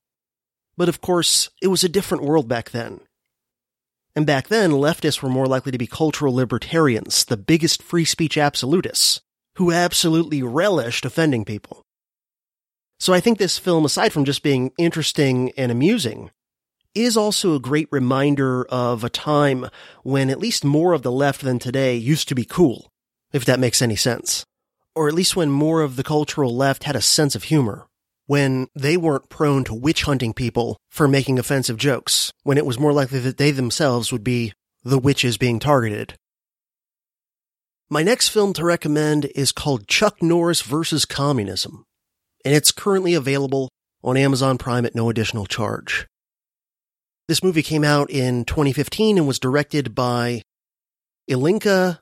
But of course, it was a different world back then. And back then, leftists were more likely to be cultural libertarians, the biggest free speech absolutists, who absolutely relished offending people. So I think this film, aside from just being interesting and amusing, is also a great reminder of a time when at least more of the left than today used to be cool, if that makes any sense. Or at least when more of the cultural left had a sense of humor, when they weren't prone to witch-hunting people for making offensive jokes, when it was more likely that they themselves would be the witches being targeted. My next film to recommend is called Chuck Norris versus Communism, and it's currently available on Amazon Prime at no additional charge. This movie came out in twenty fifteen and was directed by Ilinka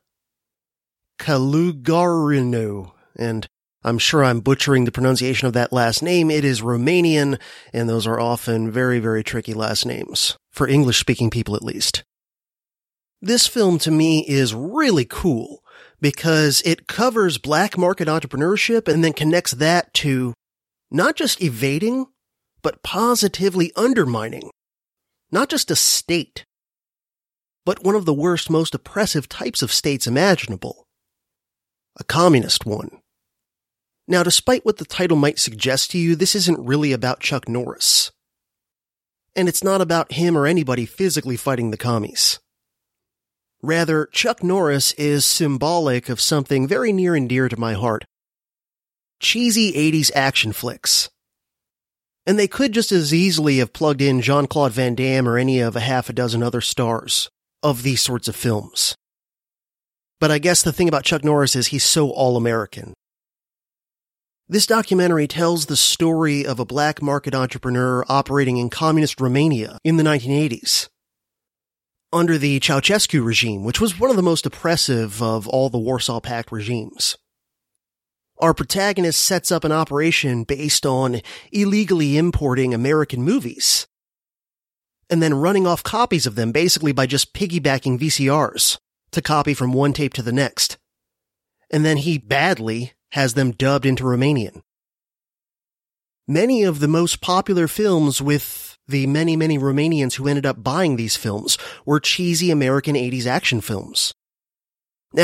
Kalugarinu, and I'm sure I'm butchering the pronunciation of that last name. It is Romanian, and those are often very, very tricky last names, for English-speaking people at least. This film, to me, is really cool, because it covers black market entrepreneurship and then connects that to not just evading, but positively undermining not just a state, but one of the worst, most oppressive types of states imaginable. A communist one. Now, despite what the title might suggest to you, this isn't really about Chuck Norris. And it's not about him or anybody physically fighting the commies. Rather, Chuck Norris is symbolic of something very near and dear to my heart. Cheesy eighties action flicks. And they could just as easily have plugged in Jean-Claude Van Damme or any of a half a dozen other stars of these sorts of films. But I guess the thing about Chuck Norris is he's so all-American. This documentary tells the story of a black market entrepreneur operating in communist Romania in the nineteen eighties, under the Ceausescu regime, which was one of the most oppressive of all the Warsaw Pact regimes. Our protagonist sets up an operation based on illegally importing American movies, and then running off copies of them basically by just piggybacking V C Rs to copy from one tape to the next. And then he badly has them dubbed into Romanian. Many of the most popular films with the many, many Romanians who ended up buying these films were cheesy American eighties action films. Now,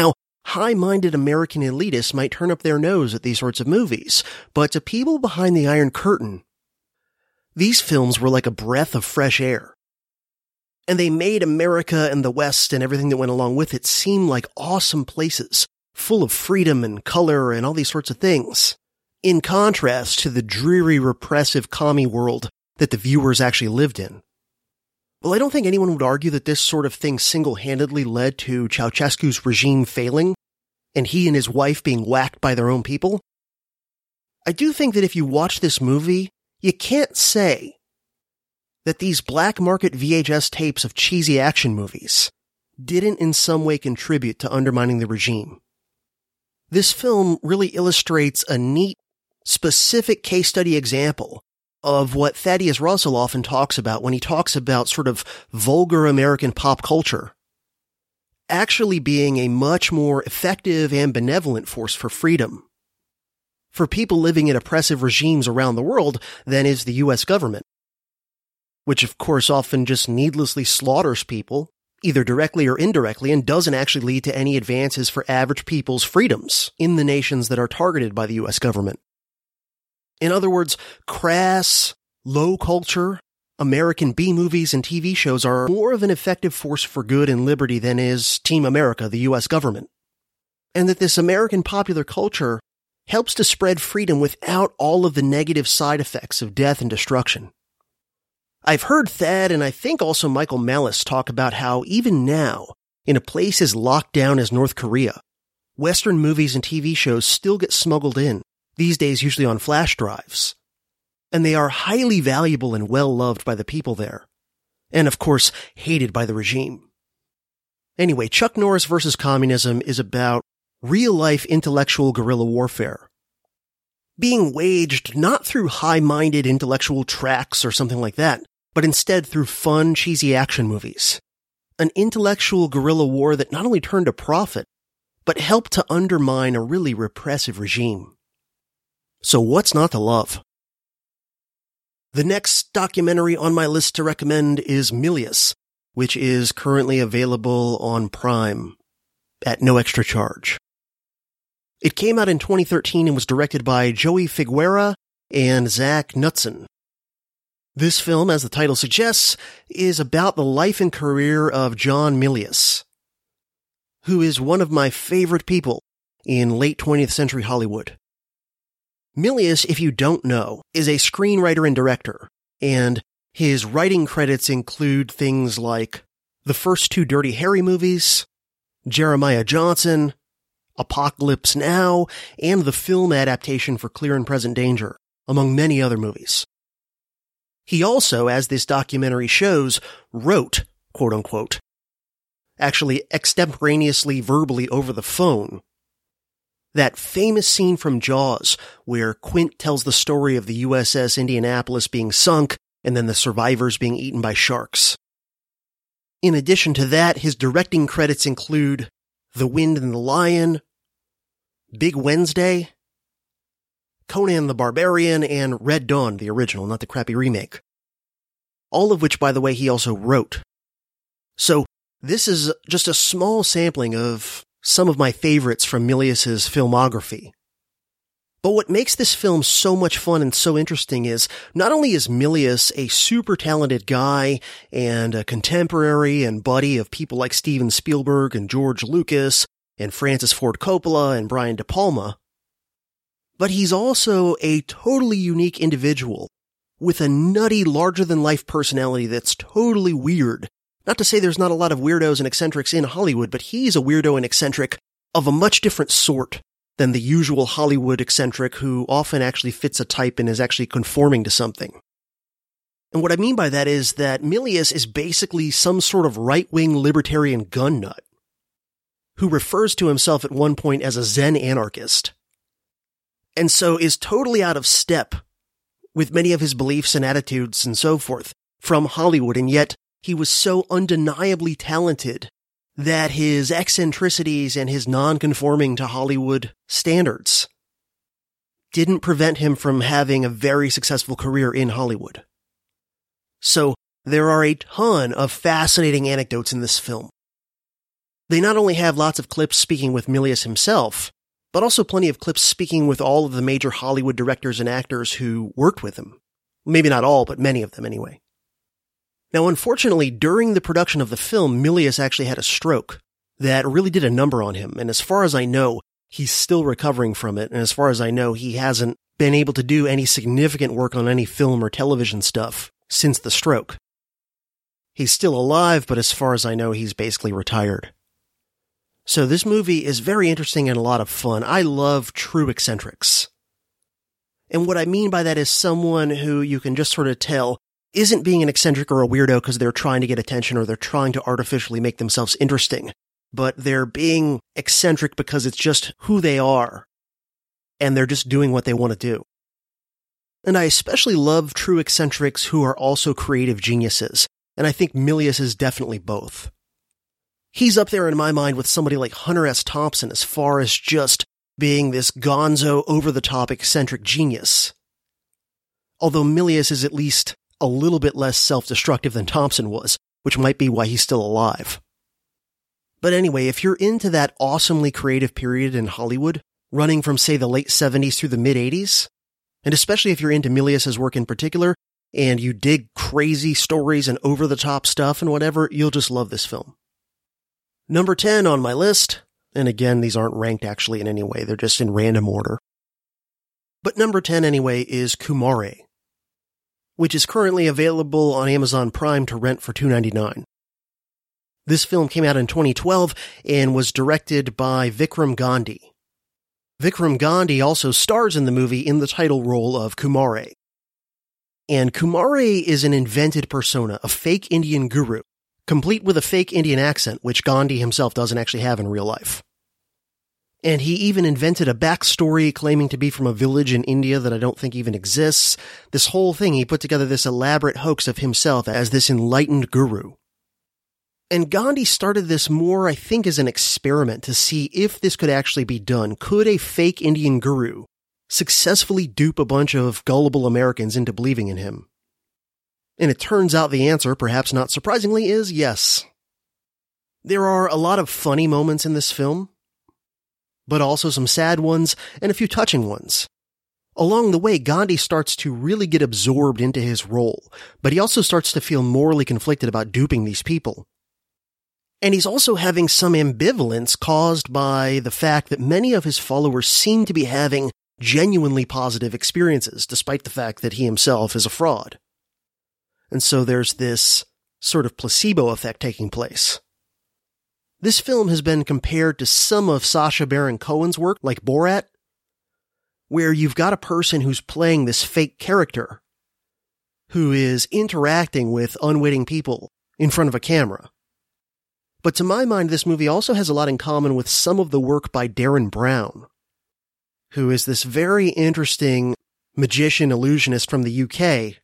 high-minded American elitists might turn up their nose at these sorts of movies, but to people behind the Iron Curtain, these films were like a breath of fresh air. And they made America and the West and everything that went along with it seem like awesome places, full of freedom and color and all these sorts of things, in contrast to the dreary, repressive commie world that the viewers actually lived in. Well, I don't think anyone would argue that this sort of thing single-handedly led to Ceausescu's regime failing, and he and his wife being whacked by their own people. I do think that if you watch this movie, you can't say that these black market V H S tapes of cheesy action movies didn't in some way contribute to undermining the regime. This film really illustrates a neat, specific case study example of what Thaddeus Russell often talks about when he talks about sort of vulgar American pop culture actually being a much more effective and benevolent force for freedom for people living in oppressive regimes around the world than is the U S government, which of course often just needlessly slaughters people, either directly or indirectly, and doesn't actually lead to any advances for average people's freedoms in the nations that are targeted by the U S government. In other words, crass, low-culture, American B-movies and T V shows are more of an effective force for good and liberty than is Team America, the U S government. And that this American popular culture helps to spread freedom without all of the negative side effects of death and destruction. I've heard Thad and I think also Michael Malice talk about how even now, in a place as locked down as North Korea, Western movies and T V shows still get smuggled in, these days usually on flash drives. And they are highly valuable and well-loved by the people there. And of course, hated by the regime. Anyway, Chuck Norris versus Communism is about real-life intellectual guerrilla warfare, being waged not through high-minded intellectual tracks or something like that, but instead through fun, cheesy action movies. An intellectual guerrilla war that not only turned a profit, but helped to undermine a really repressive regime. So what's not to love? The next documentary on my list to recommend is Milius, which is currently available on Prime at no extra charge. It came out in twenty thirteen and was directed by Joey Figueroa and Zach Knutson. This film, as the title suggests, is about the life and career of John Milius, who is one of my favorite people in late twentieth century Hollywood. Milius, if you don't know, is a screenwriter and director, and his writing credits include things like the first two Dirty Harry movies, Jeremiah Johnson, Apocalypse Now, and the film adaptation for Clear and Present Danger, among many other movies. He also, as this documentary shows, wrote, quote-unquote, actually extemporaneously verbally over the phone, that famous scene from Jaws where Quint tells the story of the U S S Indianapolis being sunk and then the survivors being eaten by sharks. In addition to that, his directing credits include The Wind and the Lion, Big Wednesday, Conan the Barbarian, and Red Dawn, the original, not the crappy remake. All of which, by the way, he also wrote. So, this is just a small sampling of some of my favorites from Milius's filmography. But what makes this film so much fun and so interesting is, not only is Milius a super talented guy and a contemporary and buddy of people like Steven Spielberg and George Lucas and Francis Ford Coppola and Brian De Palma, but he's also a totally unique individual with a nutty, larger-than-life personality that's totally weird. Not to say there's not a lot of weirdos and eccentrics in Hollywood, but he's a weirdo and eccentric of a much different sort than the usual Hollywood eccentric who often actually fits a type and is actually conforming to something. And what I mean by that is that Milius is basically some sort of right-wing libertarian gun nut who refers to himself at one point as a Zen anarchist, and so is totally out of step with many of his beliefs and attitudes and so forth from Hollywood, and yet he was so undeniably talented that his eccentricities and his non-conforming to Hollywood standards didn't prevent him from having a very successful career in Hollywood. So there are a ton of fascinating anecdotes in this film. They not only have lots of clips speaking with Milius himself, but also plenty of clips speaking with all of the major Hollywood directors and actors who worked with him. Maybe not all, but many of them anyway. Now, unfortunately, during the production of the film, Milius actually had a stroke that really did a number on him, and as far as I know, he's still recovering from it, and as far as I know, he hasn't been able to do any significant work on any film or television stuff since the stroke. He's still alive, but as far as I know, he's basically retired. So this movie is very interesting and a lot of fun. I love true eccentrics. And what I mean by that is someone who you can just sort of tell isn't being an eccentric or a weirdo because they're trying to get attention or they're trying to artificially make themselves interesting, but they're being eccentric because it's just who they are, and they're just doing what they want to do. And I especially love true eccentrics who are also creative geniuses, and I think Milius is definitely both. He's up there in my mind with somebody like Hunter S. Thompson as far as just being this gonzo, over-the-top eccentric genius. Although Milius is at least a little bit less self-destructive than Thompson was, which might be why he's still alive. But anyway, if you're into that awesomely creative period in Hollywood, running from, say, the late seventies through the mid-eighties, and especially if you're into Milius's work in particular, and you dig crazy stories and over-the-top stuff and whatever, you'll just love this film. Number ten on my list, and again, these aren't ranked actually in any way, they're just in random order. But number ten anyway is Kumare, which is currently available on Amazon Prime to rent for two dollars and ninety-nine cents. This film came out in twenty twelve and was directed by Vikram Gandhi. Vikram Gandhi also stars in the movie in the title role of Kumare. And Kumare is an invented persona, a fake Indian guru, complete with a fake Indian accent, which Gandhi himself doesn't actually have in real life. And he even invented a backstory claiming to be from a village in India that I don't think even exists. This whole thing, he put together this elaborate hoax of himself as this enlightened guru. And Gandhi started this more, I think, as an experiment to see if this could actually be done. Could a fake Indian guru successfully dupe a bunch of gullible Americans into believing in him? And it turns out the answer, perhaps not surprisingly, is yes. There are a lot of funny moments in this film, but also some sad ones and a few touching ones. Along the way, Gandhi starts to really get absorbed into his role, but he also starts to feel morally conflicted about duping these people. And he's also having some ambivalence caused by the fact that many of his followers seem to be having genuinely positive experiences, despite the fact that he himself is a fraud. And so there's this sort of placebo effect taking place. This film has been compared to some of Sacha Baron Cohen's work, like Borat, where you've got a person who's playing this fake character who is interacting with unwitting people in front of a camera. But to my mind, this movie also has a lot in common with some of the work by Darren Brown, who is this very interesting magician illusionist from the U K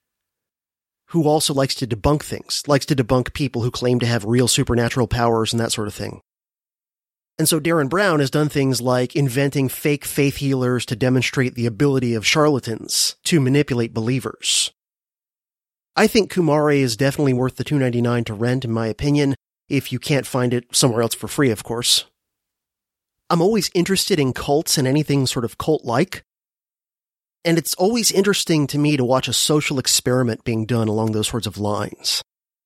who also likes to debunk things, likes to debunk people who claim to have real supernatural powers and that sort of thing. And so Darren Brown has done things like inventing fake faith healers to demonstrate the ability of charlatans to manipulate believers. I think Kumare is definitely worth the two dollars and ninety-nine cents to rent, in my opinion, if you can't find it somewhere else for free, of course. I'm always interested in cults and anything sort of cult-like, and it's always interesting to me to watch a social experiment being done along those sorts of lines.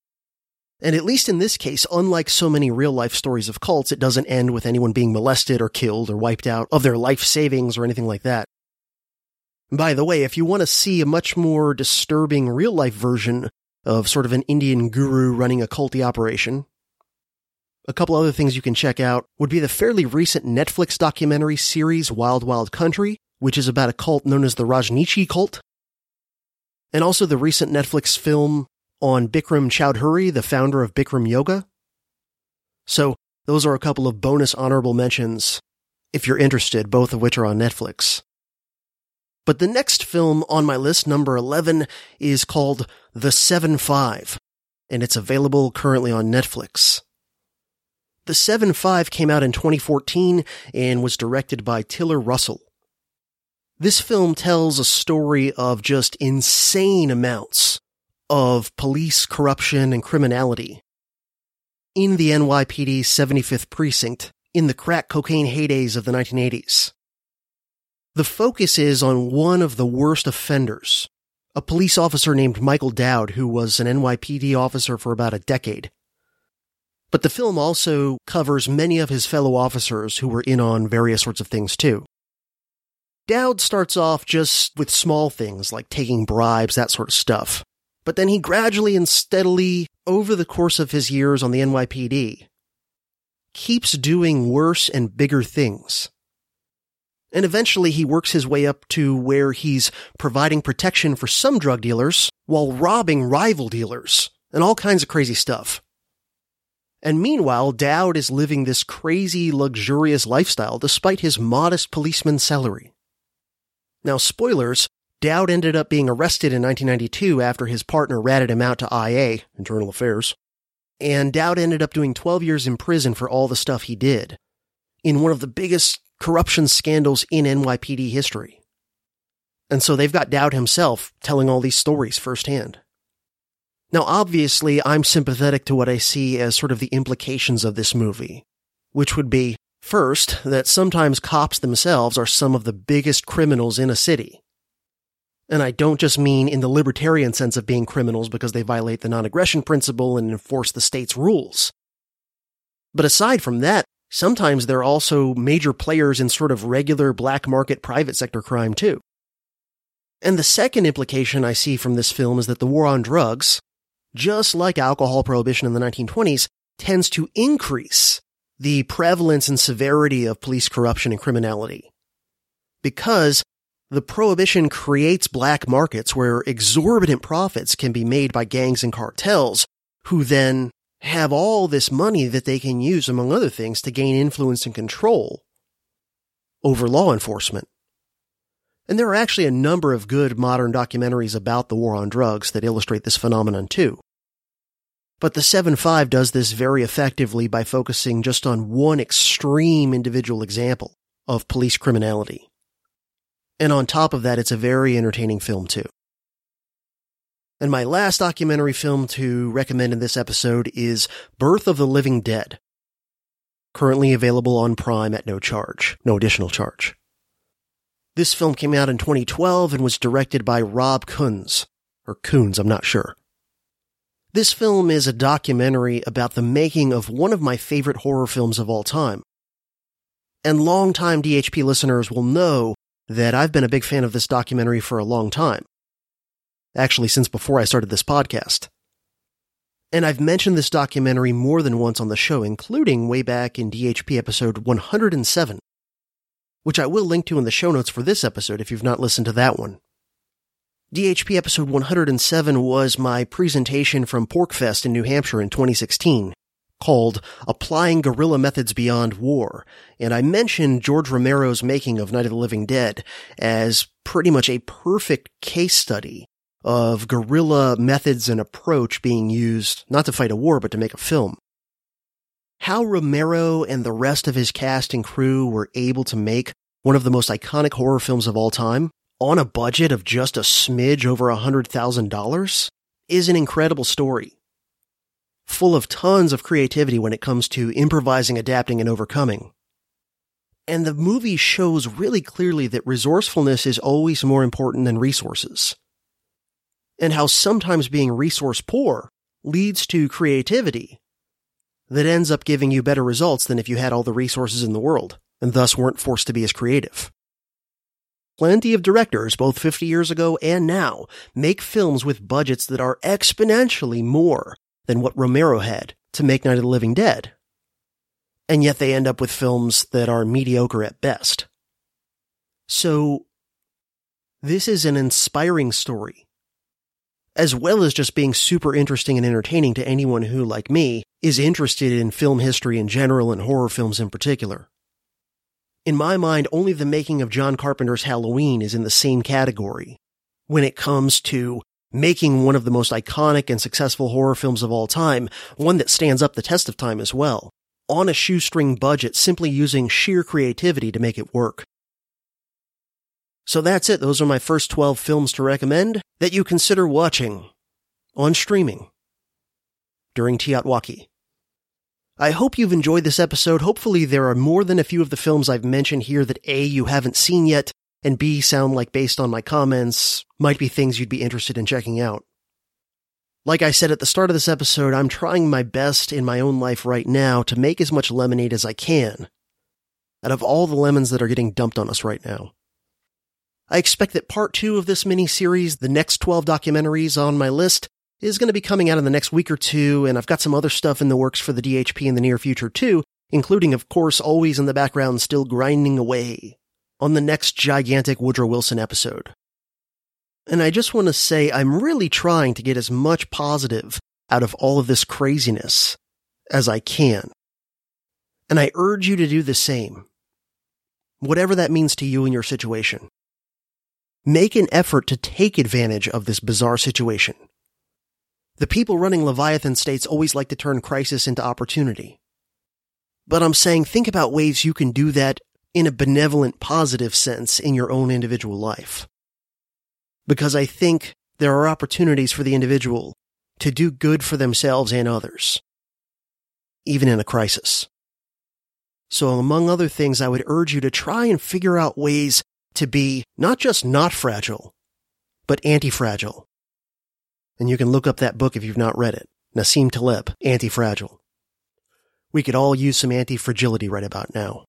And at least in this case, unlike so many real-life stories of cults, it doesn't end with anyone being molested or killed or wiped out of their life savings or anything like that. By the way, if you want to see a much more disturbing real-life version of sort of an Indian guru running a culty operation, a couple other things you can check out would be the fairly recent Netflix documentary series Wild Wild Country, which is about a cult known as the Rajneeshi cult, and also the recent Netflix film on Bikram Choudhury, the founder of Bikram Yoga. So those are a couple of bonus honorable mentions if you're interested, both of which are on Netflix. But the next film on my list, number eleven, is called The Seven Five, and it's available currently on Netflix. The Seven Five came out in twenty fourteen and was directed by Tiller Russell. This film tells a story of just insane amounts of police corruption and criminality in the N Y P D's seventy-fifth precinct in the crack cocaine heydays of the nineteen eighties. The focus is on one of the worst offenders, a police officer named Michael Dowd, who was an N Y P D officer for about a decade. But the film also covers many of his fellow officers who were in on various sorts of things too. Dowd starts off just with small things like taking bribes, that sort of stuff. But then he gradually and steadily, over the course of his years on the N Y P D, keeps doing worse and bigger things. And eventually he works his way up to where he's providing protection for some drug dealers while robbing rival dealers and all kinds of crazy stuff. And meanwhile, Dowd is living this crazy, luxurious lifestyle despite his modest policeman's salary. Now, spoilers, Dowd ended up being arrested in nineteen ninety-two after his partner ratted him out to I A, Internal Affairs, and Dowd ended up doing twelve years in prison for all the stuff he did, in one of the biggest corruption scandals in N Y P D history. And so they've got Dowd himself telling all these stories firsthand. Now, obviously, I'm sympathetic to what I see as sort of the implications of this movie, which would be, first, that sometimes cops themselves are some of the biggest criminals in a city. And I don't just mean in the libertarian sense of being criminals because they violate the non-aggression principle and enforce the state's rules. But aside from that, sometimes they're also major players in sort of regular black market private sector crime too. And the second implication I see from this film is that the war on drugs, just like alcohol prohibition in the nineteen twenties, tends to increase the prevalence and severity of police corruption and criminality. Because the prohibition creates black markets where exorbitant profits can be made by gangs and cartels, who then have all this money that they can use, among other things, to gain influence and control over law enforcement. And there are actually a number of good modern documentaries about the war on drugs that illustrate this phenomenon too. But the seven five does this very effectively by focusing just on one extreme individual example of police criminality. And on top of that, it's a very entertaining film too. And my last documentary film to recommend in this episode is Birth of the Living Dead, currently available on Prime at no charge, no additional charge. This film came out in twenty twelve and was directed by Rob Coons, or Coons, I'm not sure. This film is a documentary about the making of one of my favorite horror films of all time. And longtime D H P listeners will know that I've been a big fan of this documentary for a long time. Actually, since before I started this podcast. And I've mentioned this documentary more than once on the show, including way back in D H P episode one hundred seven, which I will link to in the show notes for this episode if you've not listened to that one. D H P episode one hundred seven was my presentation from PorcFest in New Hampshire in twenty sixteen, called Applying Guerrilla Methods Beyond War, and I mentioned George Romero's making of Night of the Living Dead as pretty much a perfect case study of guerrilla methods and approach being used not to fight a war but to make a film. How Romero and the rest of his cast and crew were able to make one of the most iconic horror films of all time on a budget of just a smidge over one hundred thousand dollars is an incredible story, full of tons of creativity when it comes to improvising, adapting, and overcoming. And the movie shows really clearly that resourcefulness is always more important than resources, and how sometimes being resource poor leads to creativity that ends up giving you better results than if you had all the resources in the world, and thus weren't forced to be as creative. Plenty of directors, both fifty years ago and now, make films with budgets that are exponentially more than what Romero had to make Night of the Living Dead. And yet they end up with films that are mediocre at best. So, this is an inspiring story, as well as just being super interesting and entertaining to anyone who, like me, is interested in film history in general and horror films in particular. In my mind, only the making of John Carpenter's Halloween is in the same category when it comes to making one of the most iconic and successful horror films of all time, one that stands up the test of time as well, on a shoestring budget, simply using sheer creativity to make it work. So that's it. Those are my first twelve films to recommend that you consider watching on streaming during Teotwalkie. I hope you've enjoyed this episode. Hopefully there are more than a few of the films I've mentioned here that A, you haven't seen yet, and B, sound like, based on my comments, might be things you'd be interested in checking out. Like I said at the start of this episode, I'm trying my best in my own life right now to make as much lemonade as I can out of all the lemons that are getting dumped on us right now. I expect that part two of this mini-series, the next twelve documentaries on my list, is going to be coming out in the next week or two, and I've got some other stuff in the works for the D H P in the near future too, including, of course, always in the background, still grinding away on the next gigantic Woodrow Wilson episode. And I just want to say I'm really trying to get as much positive out of all of this craziness as I can. And I urge you to do the same. Whatever that means to you in your situation. Make an effort to take advantage of this bizarre situation. The people running Leviathan states always like to turn crisis into opportunity. But I'm saying think about ways you can do that in a benevolent, positive sense in your own individual life. Because I think there are opportunities for the individual to do good for themselves and others, even in a crisis. So among other things, I would urge you to try and figure out ways to be not just not fragile, but anti-fragile. And you can look up that book if you've not read it. Nassim Taleb, Anti-Fragile. We could all use some anti-fragility right about now.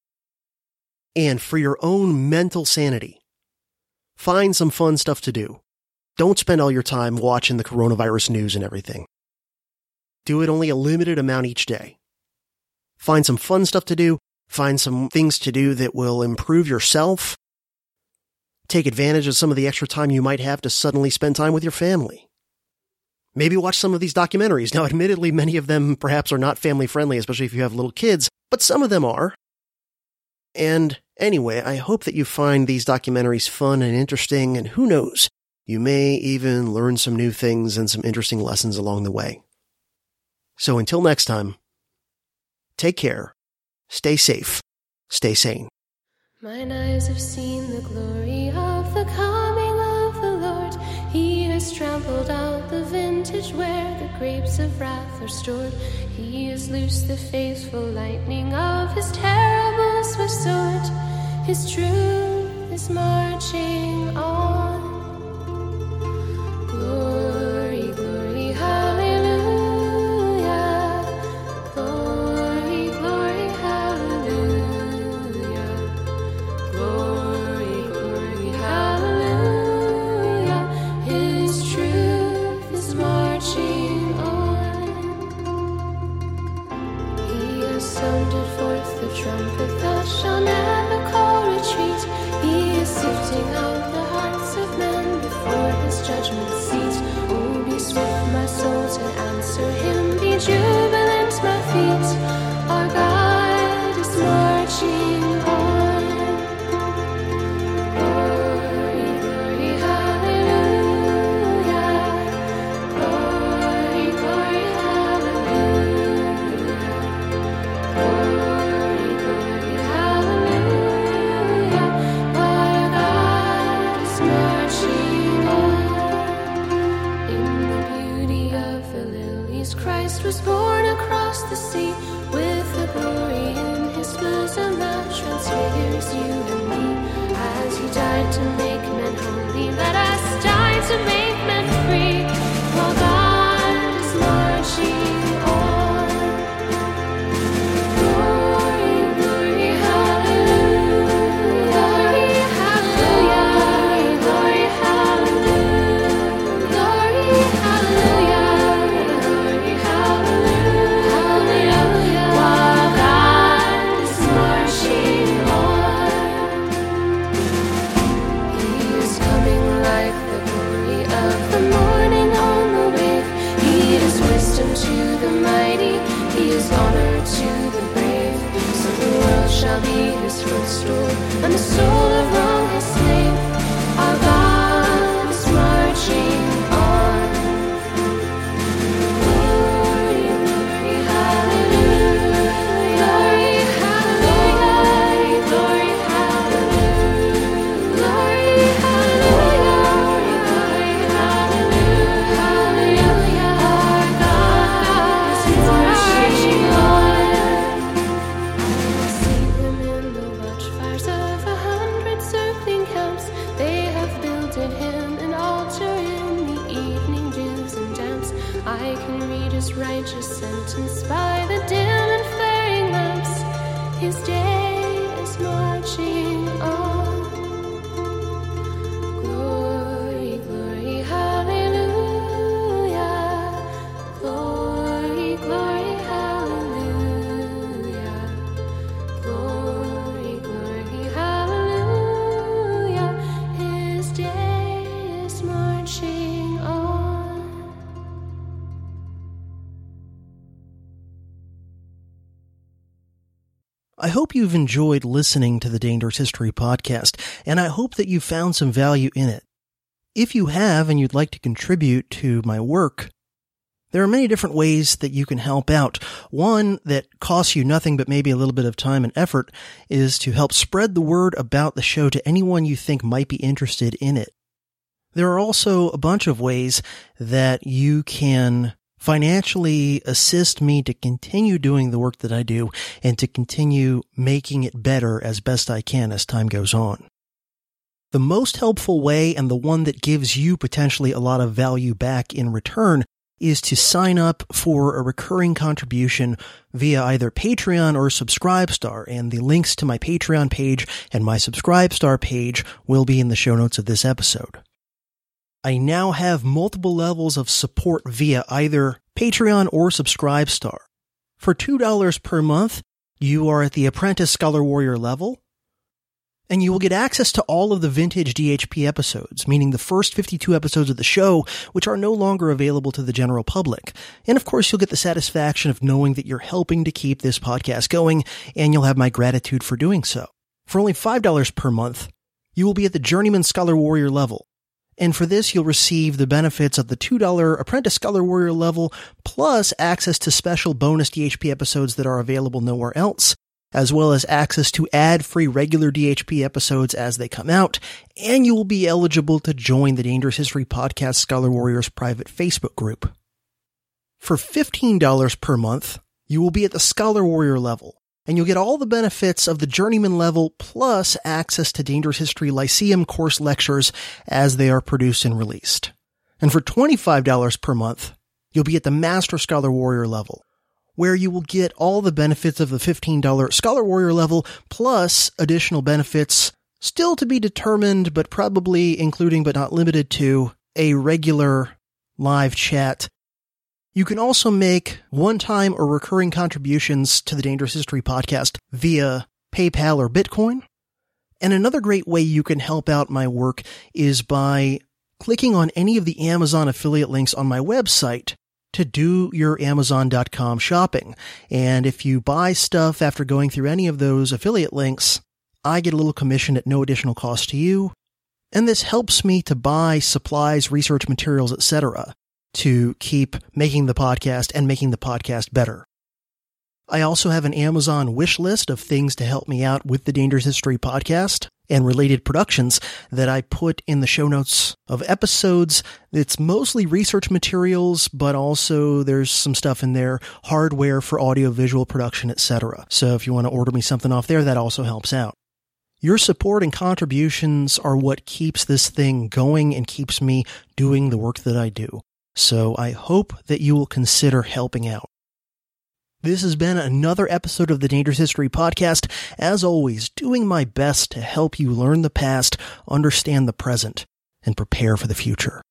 And for your own mental sanity, find some fun stuff to do. Don't spend all your time watching the coronavirus news and everything. Do it only a limited amount each day. Find some fun stuff to do. Find some things to do that will improve yourself. Take advantage of some of the extra time you might have to suddenly spend time with your family. Maybe watch some of these documentaries. Now, admittedly, many of them perhaps are not family-friendly, especially if you have little kids, but some of them are. And anyway, I hope that you find these documentaries fun and interesting, and who knows, you may even learn some new things and some interesting lessons along the way. So until next time, take care, stay safe, stay sane. Mine eyes have seen the glory of the coming of the Lord. He has trampled out the vintage where the grapes of wrath are stored. He has loosed the faithful lightning of his terrible swift sword. His truth is marching on. Glory, glory, hallelujah. Glory, glory, hallelujah. Glory, glory, hallelujah. His truth is marching on. He has sounded forth the trumpet that shall never call retreat. He is sifting out the hearts of men before his judgment seat. Oh, be swift, my soul, to answer him. Be jubilant, my feet. Our God is marching on. Glory, glory, hallelujah. Glory, glory, hallelujah. Glory, glory, hallelujah. Our God is marching on. In the beauty of the lilies, Christ was born across the sea, with the glory in his bosom that transfigures you and me. As he died to make men holy, let us die to make men free. While God is marching on. Glory, glory, hallelujah. Glory, hallelujah. Glory, hallelujah. Glory, hallelujah. Glory, hallelujah. While God is marching on. He is coming like the glory of the morning on the wave. He is wisdom to the mighty. He is honor to the brave. So the world shall be his footstool, and the soul of wrong his slave. Our God is marching on. Glory, glory, hallelujah. Glory, hallelujah. Glory, hallelujah. Glory, hallelujah. Glory, hallelujah. Hallelujah. Our God is marching on. I can read his righteous sentence by the dim and flaring lamps. His day is marching on. Glory, glory, hallelujah. Glory, glory, hallelujah. Glory, glory, hallelujah. His day is marching on. I hope you've enjoyed listening to the Dangerous History Podcast, and I hope that you found some value in it. If you have and you'd like to contribute to my work, there are many different ways that you can help out. One that costs you nothing but maybe a little bit of time and effort is to help spread the word about the show to anyone you think might be interested in it. There are also a bunch of ways that you can financially assist me to continue doing the work that I do and to continue making it better as best I can as time goes on. The most helpful way, and the one that gives you potentially a lot of value back in return, is to sign up for a recurring contribution via either Patreon or Subscribestar, and the links to my Patreon page and my Subscribestar page will be in the show notes of this episode. I now have multiple levels of support via either Patreon or Subscribestar. For two dollars per month, you are at the Apprentice Scholar Warrior level, and you will get access to all of the vintage D H P episodes, meaning the first fifty-two episodes of the show, which are no longer available to the general public. And of course, you'll get the satisfaction of knowing that you're helping to keep this podcast going, and you'll have my gratitude for doing so. For only five dollars per month, you will be at the Journeyman Scholar Warrior level. And for this, you'll receive the benefits of the two dollars Apprentice Scholar Warrior level, plus access to special bonus D H P episodes that are available nowhere else, as well as access to ad-free regular D H P episodes as they come out, and you will be eligible to join the Dangerous History Podcast Scholar Warriors private Facebook group. For fifteen dollars per month, you will be at the Scholar Warrior level, and you'll get all the benefits of the Journeyman level plus access to Dangerous History Lyceum course lectures as they are produced and released. And for twenty-five dollars per month, you'll be at the Master Scholar Warrior level, where you will get all the benefits of the fifteen dollars Scholar Warrior level plus additional benefits still to be determined, but probably including but not limited to a regular live chat. You can also make one-time or recurring contributions to the Dangerous History Podcast via PayPal or Bitcoin. And another great way you can help out my work is by clicking on any of the Amazon affiliate links on my website to do your Amazon dot com shopping. And if you buy stuff after going through any of those affiliate links, I get a little commission at no additional cost to you. And this helps me to buy supplies, research materials, et cetera, to keep making the podcast and making the podcast better. I also have an Amazon wish list of things to help me out with the Dangerous History Podcast and related productions that I put in the show notes of episodes. It's mostly research materials, but also there's some stuff in there, hardware for audio-visual production, et cetera. So if you want to order me something off there, that also helps out. Your support and contributions are what keeps this thing going and keeps me doing the work that I do. So I hope that you will consider helping out. This has been another episode of the Dangerous History Podcast. As always, doing my best to help you learn the past, understand the present, and prepare for the future.